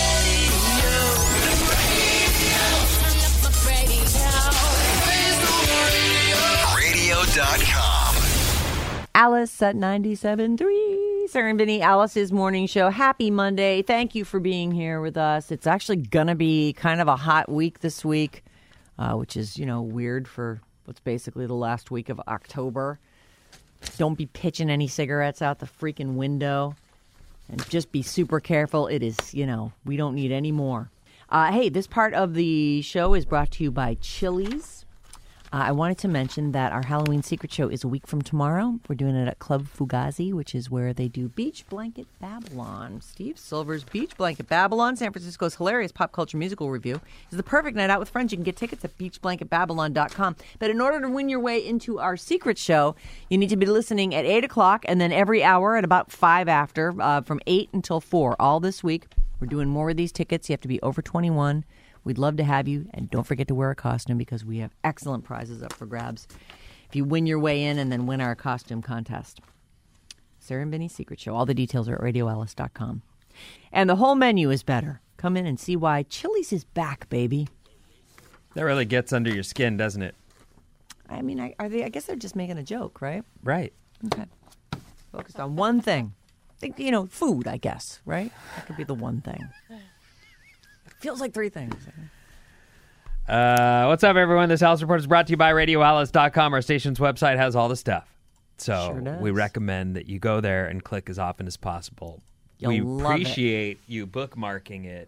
Speaker 8: radio dot com.
Speaker 4: Alice at ninety-seven point three. Sarah and Vinny, Alice's morning show. Happy Monday. Thank you for being here with us. It's actually going to be kind of a hot week this week, uh, which is, you know, weird for what's basically the last week of October. Don't be pitching any cigarettes out the freaking window. And just be super careful. It is, you know, we don't need any more. Uh, hey, this part of the show is brought to you by Chili's. Uh, I wanted to mention that our Halloween Secret Show is a week from tomorrow. We're doing it at Club Fugazi, which is where they do Beach Blanket Babylon. Steve Silver's Beach Blanket Babylon, San Francisco's hilarious pop culture musical review, is the perfect night out with friends. You can get tickets at beach blanket babylon dot com. But in order to win your way into our Secret Show, you need to be listening at eight o'clock and then every hour at about five after, uh, from eight until four, all this week. We're doing more of these tickets. You have to be over twenty-one. We'd love to have you, and don't forget to wear a costume because we have excellent prizes up for grabs if you win your way in and then win our costume contest. Sarah and Vinny's Secret Show. All the details are at radio alice dot com. And the whole menu is better. Come in and see why Chili's is back, baby.
Speaker 5: That really gets under your skin, doesn't it?
Speaker 4: I mean, I, are they? I guess they're just making a joke, right?
Speaker 5: Right.
Speaker 4: Okay. Focused on one thing. Think, you know, food, I guess, right? That could be the one thing. Feels like three things.
Speaker 5: Uh, what's up, everyone? This Alice Report is brought to you by radio alice dot com. Our station's website has all the stuff. So
Speaker 4: Sure does.
Speaker 5: we recommend that you go there and click as often as possible.
Speaker 4: You'll
Speaker 5: we
Speaker 4: love it.
Speaker 5: appreciate you bookmarking it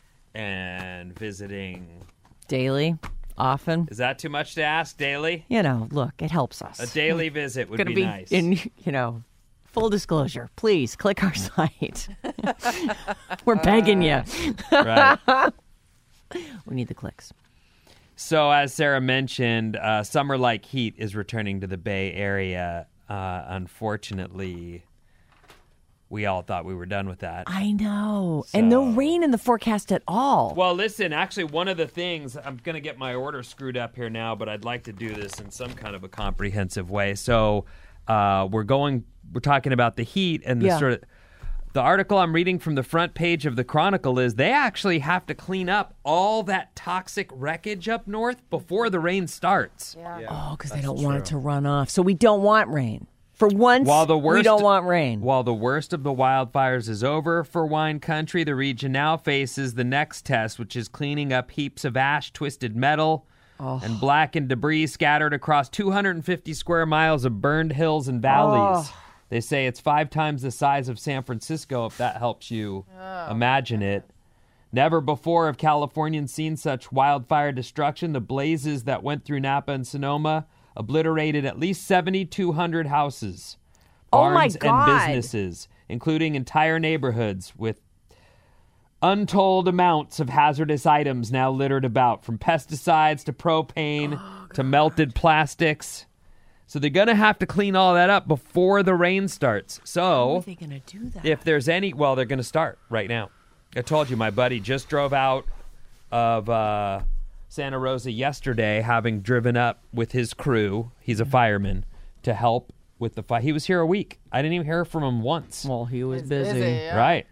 Speaker 5: and visiting.
Speaker 4: Daily, often.
Speaker 5: Is that too much to ask? Daily?
Speaker 4: You know, look, it helps us.
Speaker 5: A daily visit would
Speaker 4: Gonna
Speaker 5: be,
Speaker 4: be
Speaker 5: nice.
Speaker 4: in, you know, full disclosure. Please click our site. We're begging you.
Speaker 5: Right.
Speaker 4: We need the clicks.
Speaker 5: So, as Sarah mentioned, uh, Summer Like Heat is returning to the Bay Area. Uh, unfortunately, we all thought we were done with that.
Speaker 4: I know. And no
Speaker 5: So-
Speaker 4: rain in the forecast at all.
Speaker 5: Well, listen, actually, one of the things, I'm going to get my order screwed up here now, but I'd like to do this in some kind of a comprehensive way. So, uh, we're going, we're talking about the heat and the
Speaker 4: Yeah.
Speaker 5: sort of, the article I'm reading from the front page of the Chronicle is they actually have to clean up all that toxic wreckage up north before the rain starts.
Speaker 6: Yeah.
Speaker 4: Oh, because they don't want it to run off. So we don't want rain. For once,
Speaker 5: While the worst,
Speaker 4: we don't want rain.
Speaker 5: While the worst of the wildfires is over for wine country, the region now faces the next test, which is cleaning up heaps of ash, twisted metal,
Speaker 4: Oh.
Speaker 5: and blackened debris scattered across two hundred fifty square miles of burned hills and valleys.
Speaker 4: Oh.
Speaker 5: They say it's five times the size of San Francisco, if that helps you imagine it. Never before have Californians seen such wildfire destruction. The blazes that went through Napa and Sonoma obliterated at least seventy-two hundred houses,
Speaker 4: Oh my
Speaker 5: barns,
Speaker 4: God.
Speaker 5: and businesses, including entire neighborhoods with untold amounts of hazardous items now littered about, from pesticides to propane to melted plastics. So they're going to have to clean all that up before the rain starts.
Speaker 4: How
Speaker 5: So
Speaker 4: are they going to do that?
Speaker 5: if there's any, well, they're going to start right now. I told you, my buddy just drove out of uh, Santa Rosa yesterday, having driven up with his crew. He's a fireman, to help with the fire. He was here a week. I didn't even hear from him once.
Speaker 4: Well, he was
Speaker 6: He's
Speaker 4: busy.
Speaker 6: busy, yeah.
Speaker 5: Right.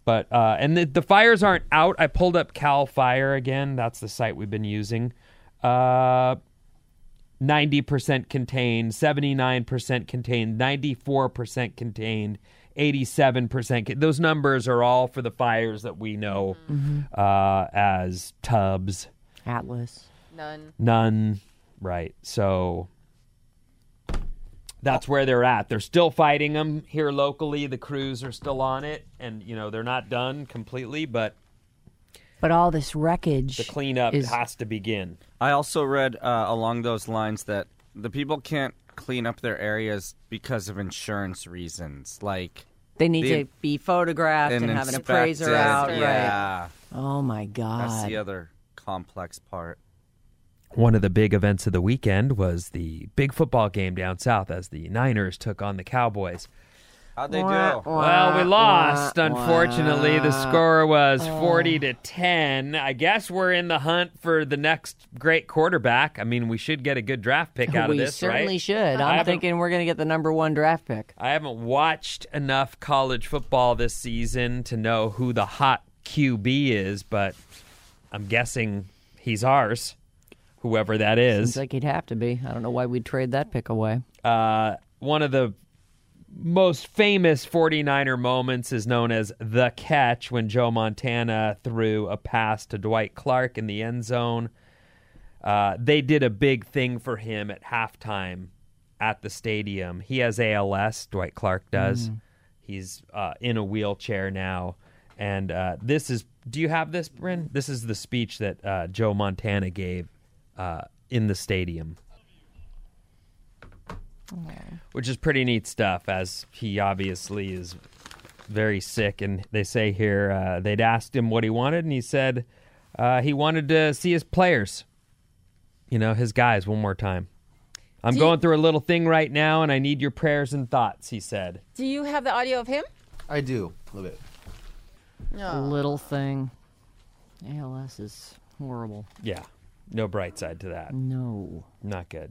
Speaker 5: But uh, and the, the fires aren't out. I pulled up Cal Fire again. That's the site we've been using. Uh, ninety percent contained, seventy-nine percent contained, ninety-four percent contained, eighty-seven percent. Con- Those numbers are all for the fires that we know
Speaker 4: Mm-hmm.
Speaker 5: uh, as Tubbs.
Speaker 4: Atlas.
Speaker 6: None.
Speaker 5: None. Right. So that's where they're at. They're still fighting them here locally. The crews are still on it. And, you know, they're not done completely, but
Speaker 4: But all this wreckage.
Speaker 5: the cleanup
Speaker 4: is,
Speaker 5: has to begin.
Speaker 7: I also read uh, along those lines that the people can't clean up their areas because of insurance reasons. Like,
Speaker 4: They need
Speaker 7: the-
Speaker 4: to be photographed and, have an appraiser
Speaker 7: inspected.
Speaker 4: out. Right.
Speaker 7: Yeah.
Speaker 4: Oh, my God.
Speaker 7: That's the other complex part.
Speaker 5: One of the big events of the weekend was the big football game down south as the Niners took on the Cowboys.
Speaker 7: How'd they do?
Speaker 5: Well, we lost. Unfortunately, the score was forty to ten. I guess we're in the hunt for the next great quarterback. I mean, we should get a good draft pick out
Speaker 4: we
Speaker 5: of this,
Speaker 4: certainly
Speaker 5: right?
Speaker 4: should.
Speaker 5: I
Speaker 4: I'm
Speaker 5: haven't-
Speaker 4: thinking we're going to get the number one draft pick.
Speaker 5: I haven't watched enough college football this season to know who the hot Q B is, but I'm guessing he's ours, whoever that is.
Speaker 4: Seems like he'd have to be. I don't know why we'd trade that pick away.
Speaker 5: Uh, one of the most famous 49er moments is known as the catch when Joe Montana threw a pass to Dwight Clark in the end zone. Uh, they did a big thing for him at halftime at the stadium. He has A L S, Dwight Clark does. He's uh, in a wheelchair now. And uh, this is, do you have this, Bryn? This is the speech that uh, Joe Montana gave uh, in the stadium. Which is pretty neat stuff, as he obviously is very sick. And they say here uh, they'd asked him what he wanted, and he said uh, he wanted to see his players, you know, his guys one more time. I'm
Speaker 6: Do
Speaker 5: going
Speaker 6: you-
Speaker 5: through a little thing right now, and I need your prayers and thoughts, he said.
Speaker 6: Do you have the audio of him?
Speaker 2: I do. A little bit.
Speaker 6: No.
Speaker 4: Little thing. A L S is horrible.
Speaker 5: Yeah, no bright side to that.
Speaker 4: No.
Speaker 5: Not good.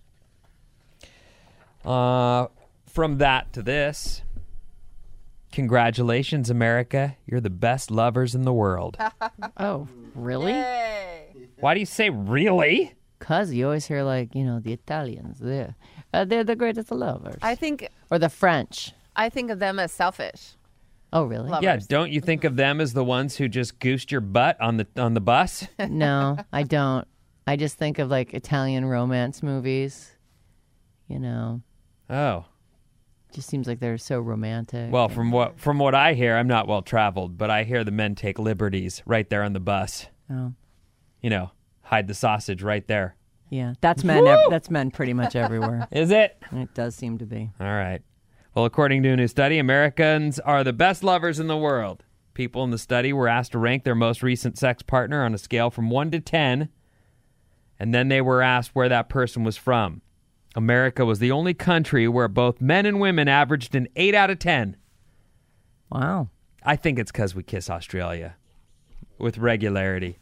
Speaker 5: Uh, from that to this, congratulations, America. You're the best lovers in the world.
Speaker 4: Oh, really?
Speaker 6: Yay.
Speaker 5: Why do you say really?
Speaker 4: Because you always hear, like, you know, the Italians, they're, uh, they're the greatest lovers.
Speaker 6: I think
Speaker 4: Or the French.
Speaker 6: I think of them as selfish.
Speaker 4: Oh, really?
Speaker 6: Love-
Speaker 5: Yeah,
Speaker 6: Lovers.
Speaker 5: don't you think of them as the ones who just goosed your butt on the on the bus?
Speaker 4: No, I don't. I just think of, like, Italian romance movies. You know,
Speaker 5: Oh.
Speaker 4: just seems like they're so romantic.
Speaker 5: Well, from what from what I hear, I'm not well traveled, but I hear the men take liberties right there on the bus.
Speaker 4: Oh,
Speaker 5: You know, hide the sausage right there.
Speaker 4: yeah. That's men. Ev- that's men pretty much everywhere.
Speaker 5: Is it?
Speaker 4: It does seem to be.
Speaker 5: All right. Well, according to a new study, Americans are the best lovers in the world. People in the study were asked to rank their most recent sex partner on a scale from one to ten, and then they were asked where that person was from. America was the only country where both men and women averaged an eight out of ten.
Speaker 4: Wow.
Speaker 5: I think it's because we kiss Australia with regularity.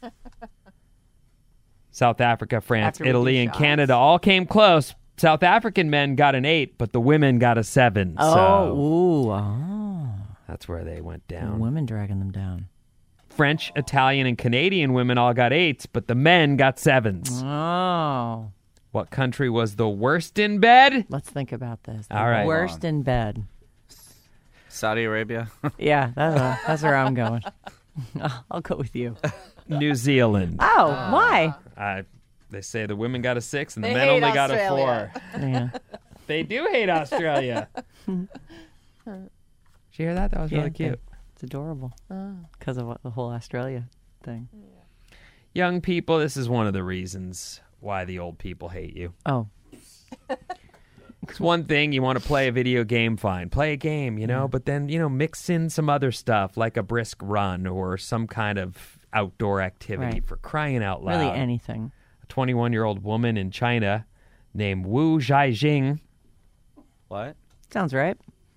Speaker 5: South Africa, France,
Speaker 4: After we
Speaker 5: Italy,
Speaker 4: do
Speaker 5: and
Speaker 4: shots.
Speaker 5: Canada all came close. South African men got an eight, but the women got a seven.
Speaker 4: Oh,
Speaker 5: so
Speaker 4: ooh, oh.
Speaker 5: that's where they went
Speaker 4: The
Speaker 5: down.
Speaker 4: women dragging them down.
Speaker 5: French, Italian, and Canadian women all got eights, but the men got sevens.
Speaker 4: Oh.
Speaker 5: What country was the worst in bed?
Speaker 4: Let's think about this. The
Speaker 5: All right.
Speaker 4: Worst in bed.
Speaker 7: Saudi Arabia.
Speaker 4: Yeah, that's, uh, that's where I'm going. I'll go with you.
Speaker 5: New Zealand.
Speaker 4: Oh, why?
Speaker 5: Uh, they say the women got a six and the
Speaker 6: They
Speaker 5: men
Speaker 6: hate
Speaker 5: only got a
Speaker 6: Australia.
Speaker 5: four.
Speaker 4: Yeah.
Speaker 5: They do hate Australia. Did you hear that? That was
Speaker 4: Yeah,
Speaker 5: really cute.
Speaker 4: It's adorable because of what, the whole Australia thing.
Speaker 5: Young people, this is one of the reasons why the old people hate you.
Speaker 4: Oh,
Speaker 5: It's one thing, you want to play a video game, fine. Play a game, you know, but then, you know, mix in some other stuff like a brisk run or some kind of outdoor activity
Speaker 4: Right.
Speaker 5: for crying out loud.
Speaker 4: really anything.
Speaker 5: A twenty-one-year-old woman in China named Wu Zhaijing
Speaker 7: What?
Speaker 4: Sounds right.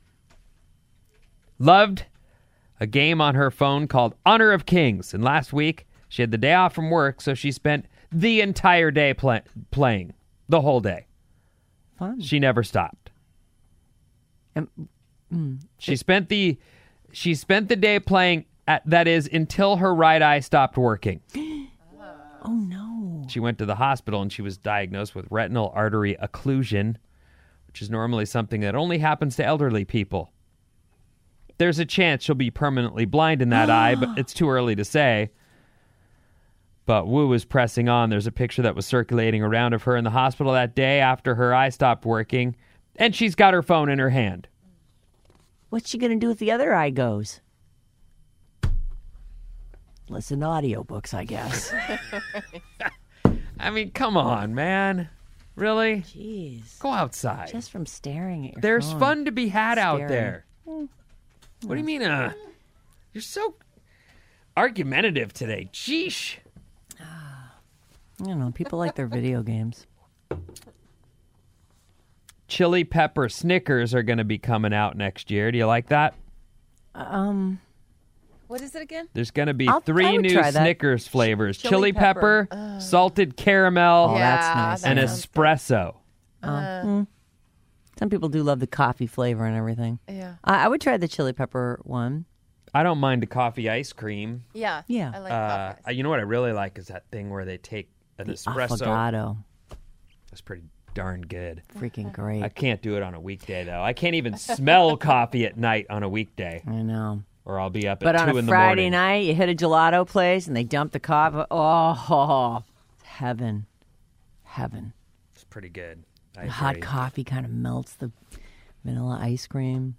Speaker 5: loved a game on her phone called Honor of Kings. And last week, she had the day off from work, so she spent the entire day play- playing, the whole day.
Speaker 4: Fun.
Speaker 5: She never stopped.
Speaker 4: Um,
Speaker 5: She spent the She spent the day playing, at, that is, until her right eye stopped working.
Speaker 4: Oh, no.
Speaker 5: She went to the hospital and she was diagnosed with retinal artery occlusion, which is normally something that only happens to elderly people. There's a chance she'll be permanently blind in that eye, but it's too early to say. But Wu is pressing on. There's a picture that was circulating around of her in the hospital that day after her eye stopped working, and she's got her phone in her hand.
Speaker 4: What's she going to do if the other eye goes? Listen to audiobooks, I guess.
Speaker 5: I mean, come on, man. Really?
Speaker 4: Jeez.
Speaker 5: Go outside.
Speaker 4: Just from staring at your
Speaker 5: There's
Speaker 4: phone.
Speaker 5: fun to be had out
Speaker 4: Staring.
Speaker 5: there. What do you mean, uh? You're so argumentative today. Sheesh.
Speaker 4: I don't know. People like their video games.
Speaker 5: Chili pepper Snickers are going to be coming out next year. Do you like that?
Speaker 4: Um,
Speaker 6: What is it again?
Speaker 5: There's going to be
Speaker 4: I'll- I
Speaker 5: three
Speaker 4: would
Speaker 5: new
Speaker 4: try that.
Speaker 5: Snickers flavors.
Speaker 6: Chili
Speaker 5: Chili pepper,
Speaker 6: pepper.
Speaker 5: salted caramel,
Speaker 4: Oh,
Speaker 6: yeah,
Speaker 4: that's nice.
Speaker 6: that
Speaker 5: and
Speaker 6: sounds
Speaker 5: espresso.
Speaker 4: oh, mm. Some people do love the coffee flavor and everything.
Speaker 6: good. Yeah.
Speaker 4: I, I would try the chili pepper one.
Speaker 5: I don't mind a coffee ice cream.
Speaker 6: Yeah.
Speaker 4: Yeah.
Speaker 6: I like
Speaker 5: Uh,
Speaker 6: coffee.
Speaker 5: you know what I really like is that thing where they take an
Speaker 4: The
Speaker 5: espresso.
Speaker 4: affogato.
Speaker 5: That's pretty darn good.
Speaker 4: Freaking great.
Speaker 5: I can't do it on a weekday, though. I can't even smell coffee at night on a weekday,
Speaker 4: I know.
Speaker 5: or I'll be up
Speaker 4: But
Speaker 5: at
Speaker 4: on
Speaker 5: two
Speaker 4: a
Speaker 5: in the
Speaker 4: Friday
Speaker 5: morning.
Speaker 4: night, you hit a gelato place and they dump the coffee. Oh, heaven. Heaven.
Speaker 5: It's pretty good. I
Speaker 4: The hot
Speaker 5: agree.
Speaker 4: coffee kind of melts the vanilla ice cream.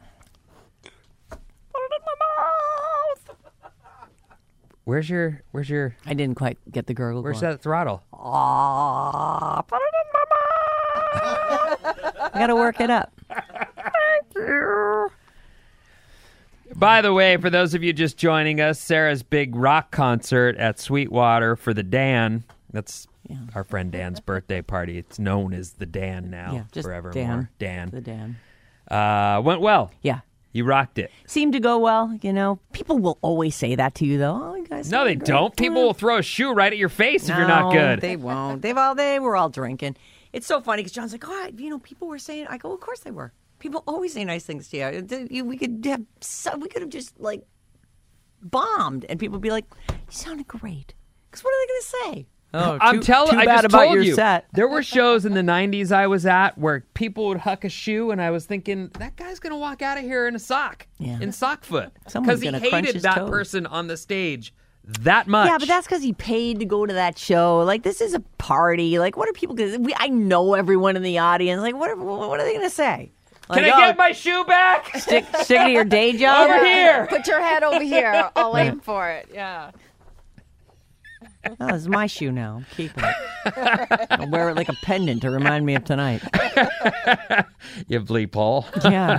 Speaker 5: Where's your? Where's your?
Speaker 4: I didn't quite get the gurgle.
Speaker 5: Where's
Speaker 4: going.
Speaker 5: that throttle?
Speaker 4: Aw, put it in my mouth. I got to work it up. Thank you.
Speaker 5: By the way, for those of you just joining us, Sarah's big rock concert at Sweetwater for the Dan. That's
Speaker 4: Yeah.
Speaker 5: our friend Dan's birthday party. It's known as the Dan now,
Speaker 4: Yeah, just
Speaker 5: forevermore.
Speaker 4: Dan.
Speaker 5: Dan.
Speaker 4: The Dan.
Speaker 5: Uh, went well.
Speaker 4: Yeah.
Speaker 5: You rocked it.
Speaker 4: Seemed to go well, you know. People will always say that to you, though. Oh, you guys.
Speaker 5: No,
Speaker 4: sound
Speaker 5: they
Speaker 4: great.
Speaker 5: don't. People will throw a shoe right at your face if you're not
Speaker 4: No,
Speaker 5: good.
Speaker 4: They won't. They've all they were all drinking. It's so funny because John's like, oh, you know, people were saying. I go, of course they were. People always say nice things to you. You- We could have, so, we could have just like bombed, and people would be like, you sounded great. Because what are they going to say? Oh,
Speaker 5: I'm telling.
Speaker 4: too
Speaker 5: I
Speaker 4: bad
Speaker 5: just
Speaker 4: about
Speaker 5: told
Speaker 4: your
Speaker 5: you.
Speaker 4: set.
Speaker 5: There were shows in the nineties I was at where people would huck a shoe, and I was thinking that guy's gonna walk out of here in a sock,
Speaker 4: Yeah.
Speaker 5: in sock foot,
Speaker 4: Someone's
Speaker 5: because he
Speaker 4: gonna crunch
Speaker 5: hated
Speaker 4: his
Speaker 5: that
Speaker 4: toes.
Speaker 5: person on the stage that much.
Speaker 4: Yeah, but that's because he paid to go to that show. Like, this is a party. Like, what are people going to... I know everyone in the audience. Like, what are, what are they going to say? Like,
Speaker 5: Can I
Speaker 4: oh,
Speaker 5: get my shoe back?
Speaker 4: stick, stick to your day job?
Speaker 5: Over here.
Speaker 6: Put your head over here. I'll aim for it. Yeah.
Speaker 4: Oh, this is my shoe now. I'm keeping it. I'll wear it like a pendant to remind me of tonight.
Speaker 5: You bleep hole.
Speaker 4: Yeah.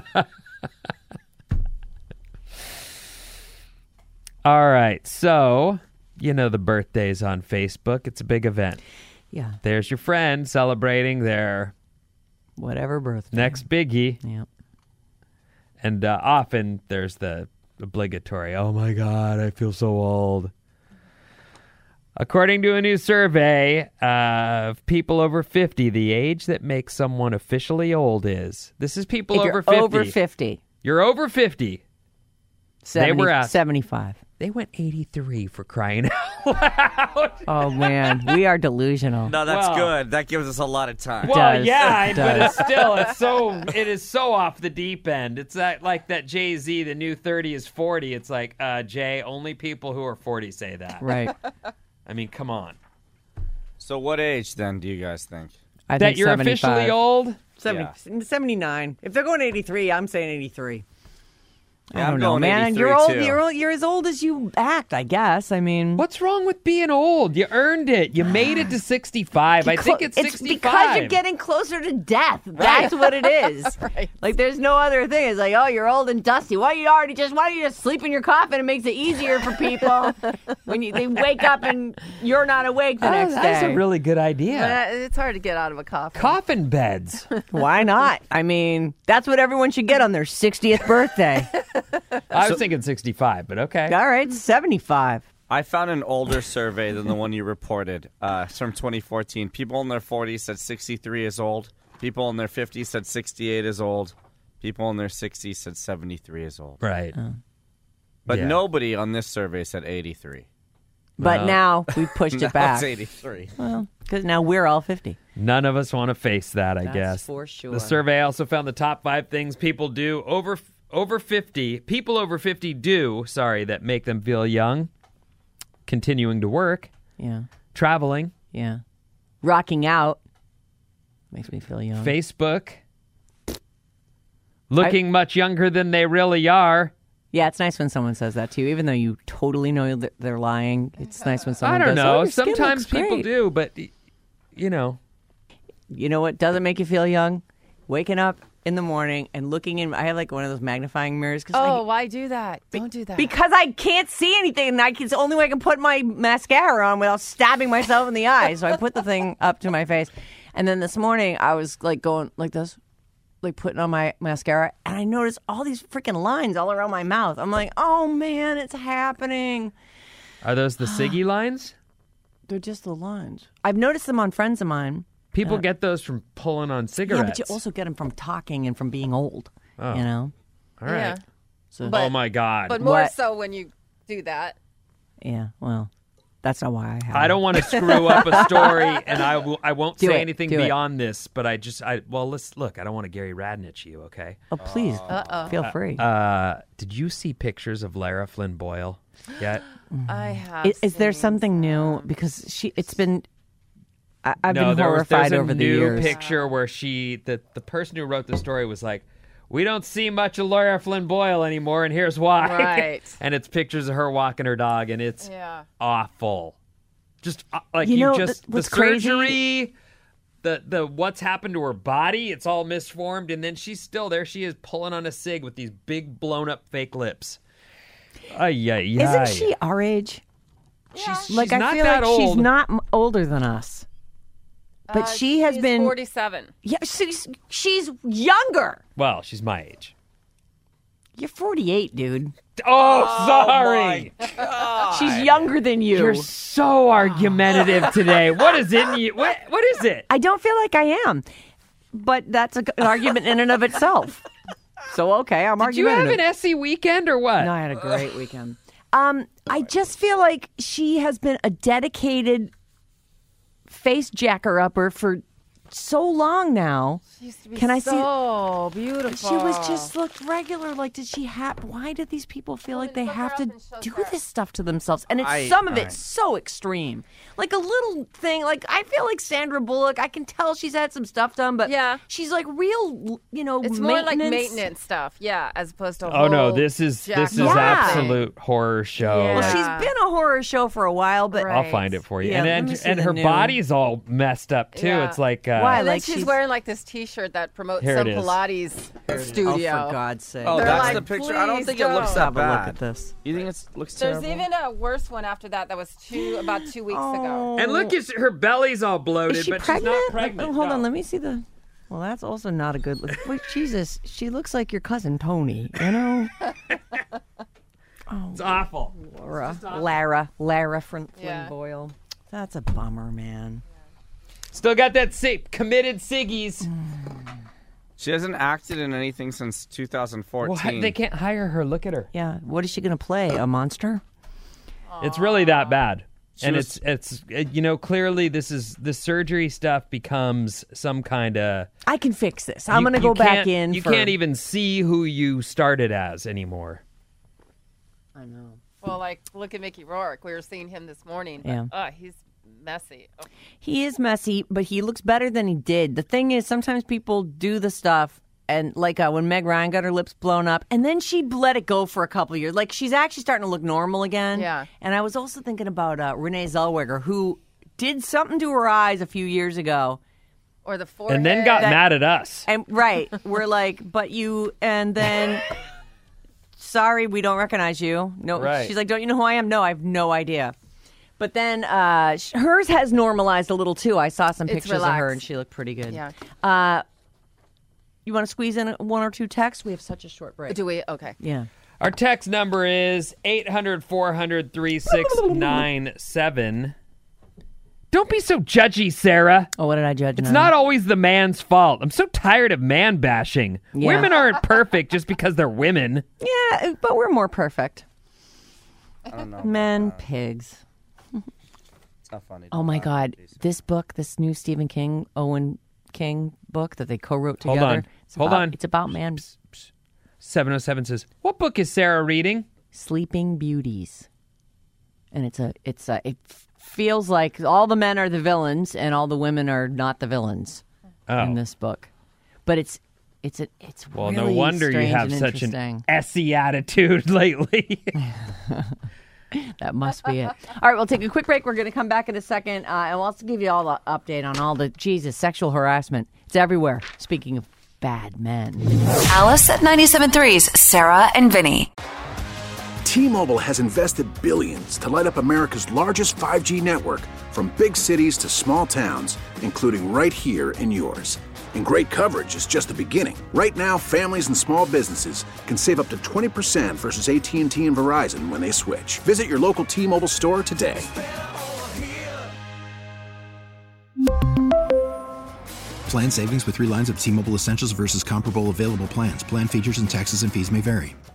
Speaker 5: All right, so you know the birthdays on Facebook. It's a big event.
Speaker 4: Yeah.
Speaker 5: There's your friend celebrating their
Speaker 4: Whatever birthday.
Speaker 5: next biggie.
Speaker 4: Yeah.
Speaker 5: And uh, often there's the obligatory, oh my God, I feel so old. According to a new survey of people over fifty, the age that makes someone officially old is. This is people
Speaker 4: If
Speaker 5: over
Speaker 4: you're
Speaker 5: fifty.
Speaker 4: over fifty.
Speaker 5: You're over fifty.
Speaker 4: seventy,
Speaker 5: were asked-
Speaker 4: seventy-five.
Speaker 5: They went eighty-three for crying out loud.
Speaker 4: Oh, man. We are delusional.
Speaker 7: No, that's
Speaker 5: Wow.
Speaker 7: good. That gives us a lot of time.
Speaker 5: Well,
Speaker 4: does.
Speaker 5: yeah,
Speaker 4: It
Speaker 5: but
Speaker 4: does.
Speaker 5: it's still it's so it is so off the deep end. It's that like that Jay-Z, the new thirty is forty. It's like, uh, Jay, only people who are forty say that.
Speaker 4: Right.
Speaker 5: I mean, come on.
Speaker 7: So what age then do you guys think?
Speaker 4: I
Speaker 5: That
Speaker 4: think
Speaker 5: you're
Speaker 4: seventy-five.
Speaker 5: officially old?
Speaker 4: seventy, seventy-nine. If they're going eighty-three, I'm saying eighty-three.
Speaker 7: Yeah,
Speaker 4: I
Speaker 7: I'm
Speaker 4: don't know,
Speaker 7: going
Speaker 4: man.
Speaker 7: eighty-three,
Speaker 4: You're old.
Speaker 7: too.
Speaker 4: You're, you're as old as you act, I guess. I mean,
Speaker 5: What's wrong with being old? You earned it. You made it to sixty-five. I think it's sixty-five.
Speaker 4: because you're getting closer to death. That's what it is.
Speaker 6: Right.
Speaker 4: Like, there's no other thing. It's like, oh, you're old and dusty. Why you already just? Why don't you just sleep in your coffin? It makes it easier for people when you they wake up and you're not awake the
Speaker 5: Oh,
Speaker 4: next
Speaker 5: that's
Speaker 4: day.
Speaker 5: a really good idea.
Speaker 6: Uh, it's hard to get out of a coffin.
Speaker 5: Coffin beds.
Speaker 4: Why not? I mean, that's what everyone should get on their sixtieth birthday.
Speaker 5: I was thinking sixty-five, but okay.
Speaker 4: All right, seventy-five.
Speaker 7: I found an older survey than the one you reported. Uh, it's from twenty fourteen. People in their forties said sixty-three is old. People in their fifties said sixty-eight is old. People in their sixties said seventy-three is old.
Speaker 5: Right.
Speaker 7: But
Speaker 5: Yeah.
Speaker 7: nobody on this survey said eighty-three.
Speaker 4: But
Speaker 5: Well.
Speaker 4: now we pushed
Speaker 7: Now
Speaker 4: it back.
Speaker 7: it's eighty-three.
Speaker 4: Well, because now we're all fifty.
Speaker 5: None of us want to face that, I
Speaker 4: That's
Speaker 5: guess.
Speaker 4: for sure.
Speaker 5: The survey also found the top five things people do over over fifty, people over fifty do, sorry, that make them feel young. Continuing to work,
Speaker 4: Yeah.
Speaker 5: traveling,
Speaker 4: Yeah. Rocking out makes me feel young.
Speaker 5: Facebook, looking much younger than they really are.
Speaker 4: Yeah, it's nice when someone says that to you, even though you totally know that they're lying. It's nice when someone
Speaker 5: I don't
Speaker 4: goes,
Speaker 5: know.
Speaker 4: "Oh, your skin
Speaker 5: Sometimes
Speaker 4: looks
Speaker 5: people
Speaker 4: great."
Speaker 5: do, but y- you know.
Speaker 4: You know what doesn't make you feel young? Waking up in the morning and looking in. I have like one of those magnifying mirrors. Cause
Speaker 6: Oh,
Speaker 4: I,
Speaker 6: why do that? Don't do that.
Speaker 4: because I can't see anything. And I can, it's the only way I can put my mascara on without stabbing myself in the eye. So I put the thing up to my face. And then this morning I was like going like this, like putting on my mascara, and I noticed all these freaking lines all around my mouth. I'm like, oh man, it's happening.
Speaker 5: Are those the Siggy lines?
Speaker 4: They're just the lines. I've noticed them on friends of mine.
Speaker 5: People get those from pulling on
Speaker 4: Yeah,
Speaker 5: cigarettes.
Speaker 4: but you also get them from talking and from being old.
Speaker 5: Oh.
Speaker 4: You know.
Speaker 5: All right.
Speaker 6: Yeah.
Speaker 4: So
Speaker 5: oh my God.
Speaker 6: But more
Speaker 4: What?
Speaker 6: so when you do that.
Speaker 4: yeah, well, that's not why I have.
Speaker 5: I don't want to screw up a story, and I will. I won't
Speaker 4: Do
Speaker 5: say
Speaker 4: it.
Speaker 5: anything
Speaker 4: Do it.
Speaker 5: beyond this. But I just, I well, let's look. I don't want to Gary Radnich you, okay?
Speaker 4: Oh, please,
Speaker 6: Uh-oh.
Speaker 4: feel free.
Speaker 5: Uh, did you see pictures of Lara Flynn Boyle yet?
Speaker 6: I have.
Speaker 4: is, is there
Speaker 6: seen
Speaker 4: something new?
Speaker 6: some.
Speaker 4: Because she, it's been. I, I've
Speaker 5: no,
Speaker 4: been
Speaker 5: there was,
Speaker 4: horrified
Speaker 5: there's a
Speaker 4: over the
Speaker 5: new
Speaker 4: years.
Speaker 5: picture where she, the the person who wrote the story was like, "We don't see much of Lara Flynn Boyle anymore, and here's why."
Speaker 6: Right.
Speaker 5: And it's pictures of her walking her dog, and it's
Speaker 6: Yeah.
Speaker 5: awful. Just uh, like
Speaker 4: You
Speaker 5: you,
Speaker 4: know,
Speaker 5: just
Speaker 4: th- what's
Speaker 5: the
Speaker 4: crazy-
Speaker 5: surgery, the the what's happened to her body, it's all misformed, and then she's still there. She is pulling on a cig with these big blown up fake lips. Ay, yeah, yeah.
Speaker 4: Isn't she our age?
Speaker 5: She's,
Speaker 4: Like
Speaker 5: she's
Speaker 4: I
Speaker 5: not
Speaker 4: feel
Speaker 5: that
Speaker 4: like
Speaker 5: old.
Speaker 4: she's not m- older than us. But
Speaker 6: Uh,
Speaker 4: she has
Speaker 6: she's
Speaker 4: been.
Speaker 6: forty-seven.
Speaker 4: Yeah, she's she's younger.
Speaker 5: Well, she's my age.
Speaker 4: You're forty-eight, dude.
Speaker 5: Oh, sorry.
Speaker 4: She's younger than you.
Speaker 5: You're so argumentative today. What is in you? What what is it?
Speaker 4: I don't feel like I am, but that's a, an argument in and of itself. So okay, I'm
Speaker 5: Did you have
Speaker 4: argumentative.
Speaker 5: an S E weekend or what?
Speaker 4: No, I had a great weekend. Um, I just feel like she has been a dedicated face jacker upper for so long now.
Speaker 6: She used to be
Speaker 4: Can I see-
Speaker 6: so beautiful.
Speaker 4: She was just looked regular. Like, did she have? Why do these people feel like they
Speaker 6: look her
Speaker 4: have
Speaker 6: up
Speaker 4: to
Speaker 6: and show
Speaker 4: do
Speaker 6: her.
Speaker 4: this stuff to themselves? And it's
Speaker 7: I-
Speaker 4: some of
Speaker 7: I-
Speaker 4: it's so extreme. Like a little thing. Like I feel like Sandra Bullock. I can tell she's had some stuff done, but
Speaker 6: Yeah.
Speaker 4: she's like real. You know,
Speaker 6: It's more like
Speaker 4: maintenance.
Speaker 6: maintenance stuff, yeah, as opposed to.
Speaker 5: Oh no,
Speaker 6: whole
Speaker 5: this is
Speaker 6: jacked
Speaker 5: this is
Speaker 6: up
Speaker 4: Yeah.
Speaker 5: absolute horror show.
Speaker 6: Yeah.
Speaker 4: Well,
Speaker 5: Like,
Speaker 4: she's been a horror show for a while, but
Speaker 6: Right.
Speaker 5: I'll find it for you.
Speaker 4: Yeah,
Speaker 5: and
Speaker 4: let
Speaker 5: and,
Speaker 4: me see
Speaker 5: and
Speaker 4: the
Speaker 5: her
Speaker 4: new-
Speaker 5: body's all messed up too.
Speaker 6: Yeah.
Speaker 5: It's like uh,
Speaker 4: Why?
Speaker 6: And then
Speaker 4: like
Speaker 6: she's
Speaker 4: she's-
Speaker 6: wearing like this T-shirt that promotes
Speaker 5: Here
Speaker 6: some
Speaker 5: it is.
Speaker 6: Pilates
Speaker 4: Oh,
Speaker 6: studio.
Speaker 4: for God's sake!
Speaker 7: Oh,
Speaker 6: They're
Speaker 7: that's
Speaker 6: like,
Speaker 7: the picture. I don't
Speaker 6: "Please
Speaker 7: think it looks
Speaker 6: don't."
Speaker 7: that
Speaker 4: Have a look
Speaker 7: bad.
Speaker 4: at this.
Speaker 7: You think it looks
Speaker 6: There's
Speaker 7: terrible?
Speaker 6: even a worse one after that. That was two about two weeks ago.
Speaker 5: and look, it's, her belly's all bloated,
Speaker 4: Is she
Speaker 5: but
Speaker 4: pregnant?
Speaker 5: she's not pregnant.
Speaker 4: Oh, hold
Speaker 5: no.
Speaker 4: on, let me see the. Well, that's also not a good look. Wait, Jesus, she looks like your cousin Tony. You know,
Speaker 5: It's awful.
Speaker 4: Laura, Lara, Lara Flynn
Speaker 6: Yeah.
Speaker 4: Boyle. That's a bummer, man.
Speaker 5: Still got that si- committed Siggies.
Speaker 7: She hasn't acted in anything since two thousand
Speaker 5: Well,
Speaker 7: fourteen.
Speaker 5: hi- they can't hire her. Look at her.
Speaker 4: Yeah, what is she gonna play? A monster?
Speaker 5: It's really that bad.
Speaker 7: She
Speaker 5: and
Speaker 7: was-
Speaker 5: it's it's uh, you know clearly this is the surgery stuff becomes some kind of
Speaker 4: I can fix this. I'm gonna go back in.
Speaker 5: You
Speaker 4: for...
Speaker 5: can't even see who you started as anymore.
Speaker 4: I know.
Speaker 6: Well, like look at Mickey Rourke. We were seeing him this morning. But,
Speaker 4: Yeah.
Speaker 6: uh, he's messy. Oh,
Speaker 4: He is messy, but he looks better than he did. The thing is, sometimes people do the stuff, and like uh, when Meg Ryan got her lips blown up, and then she let it go for a couple of years. Like she's actually starting to look normal again.
Speaker 6: Yeah.
Speaker 4: And I was also thinking about uh, Renee Zellweger, who did something to her eyes a few years ago.
Speaker 6: or the forehead.
Speaker 5: And then got
Speaker 4: That-
Speaker 5: mad at us.
Speaker 4: And right, we're like, but you, and then, sorry, we don't recognize you. No,
Speaker 5: Right.
Speaker 4: she's like, don't you know who I am? No, I have no idea. But then uh, sh- hers has normalized a little too. I saw some
Speaker 6: It's
Speaker 4: pictures of her,
Speaker 6: relaxed.
Speaker 4: and she looked pretty good.
Speaker 6: Yeah.
Speaker 4: Uh, you want to squeeze in one or two texts? We have such a short break.
Speaker 6: Do we? Okay.
Speaker 4: Yeah.
Speaker 5: Our text number is eight hundred, four hundred, three six nine seven. Don't be so judgy, Sarah.
Speaker 4: Oh, what did I judge?
Speaker 5: It's
Speaker 4: now?
Speaker 5: not always the man's fault. I'm so tired of man bashing.
Speaker 4: Yeah.
Speaker 5: Women aren't perfect just because they're women.
Speaker 4: Yeah, but we're more perfect.
Speaker 7: I don't know.
Speaker 4: Men, pigs.
Speaker 7: It's not funny.
Speaker 4: Oh my God, this book, this new Stephen King, Owen King book that they co-wrote
Speaker 5: Hold
Speaker 4: together.
Speaker 5: on.
Speaker 4: It's
Speaker 5: Hold
Speaker 4: about,
Speaker 5: on.
Speaker 4: It's about man
Speaker 5: seven oh seven says, what book is Sarah reading?
Speaker 4: Sleeping Beauties, and it's a, it's a, it feels like all the men are the villains and all the women are not the villains
Speaker 5: Oh.
Speaker 4: in this book, but it's, it's a, it's
Speaker 5: Well,
Speaker 4: really
Speaker 5: no wonder you
Speaker 4: strange
Speaker 5: have
Speaker 4: and
Speaker 5: such an
Speaker 4: interesting.
Speaker 5: Essie attitude lately.
Speaker 4: That must be it. All right, we'll take a quick break. We're going to come back in a second, uh, and we'll also give you all the update on all the, Jesus, sexual harassment. It's everywhere. Speaking of bad men.
Speaker 3: Alice at ninety-seven point three's Sarah and Vinny.
Speaker 1: T-Mobile has invested billions to light up America's largest five G network, from big cities to small towns, including right here in yours. And great coverage is just the beginning. Right now, families and small businesses can save up to twenty percent versus A T and T and Verizon when they switch. Visit your local T-Mobile store today.
Speaker 9: Plan savings with three lines of T-Mobile Essentials versus comparable available plans. Plan features and taxes and fees may vary.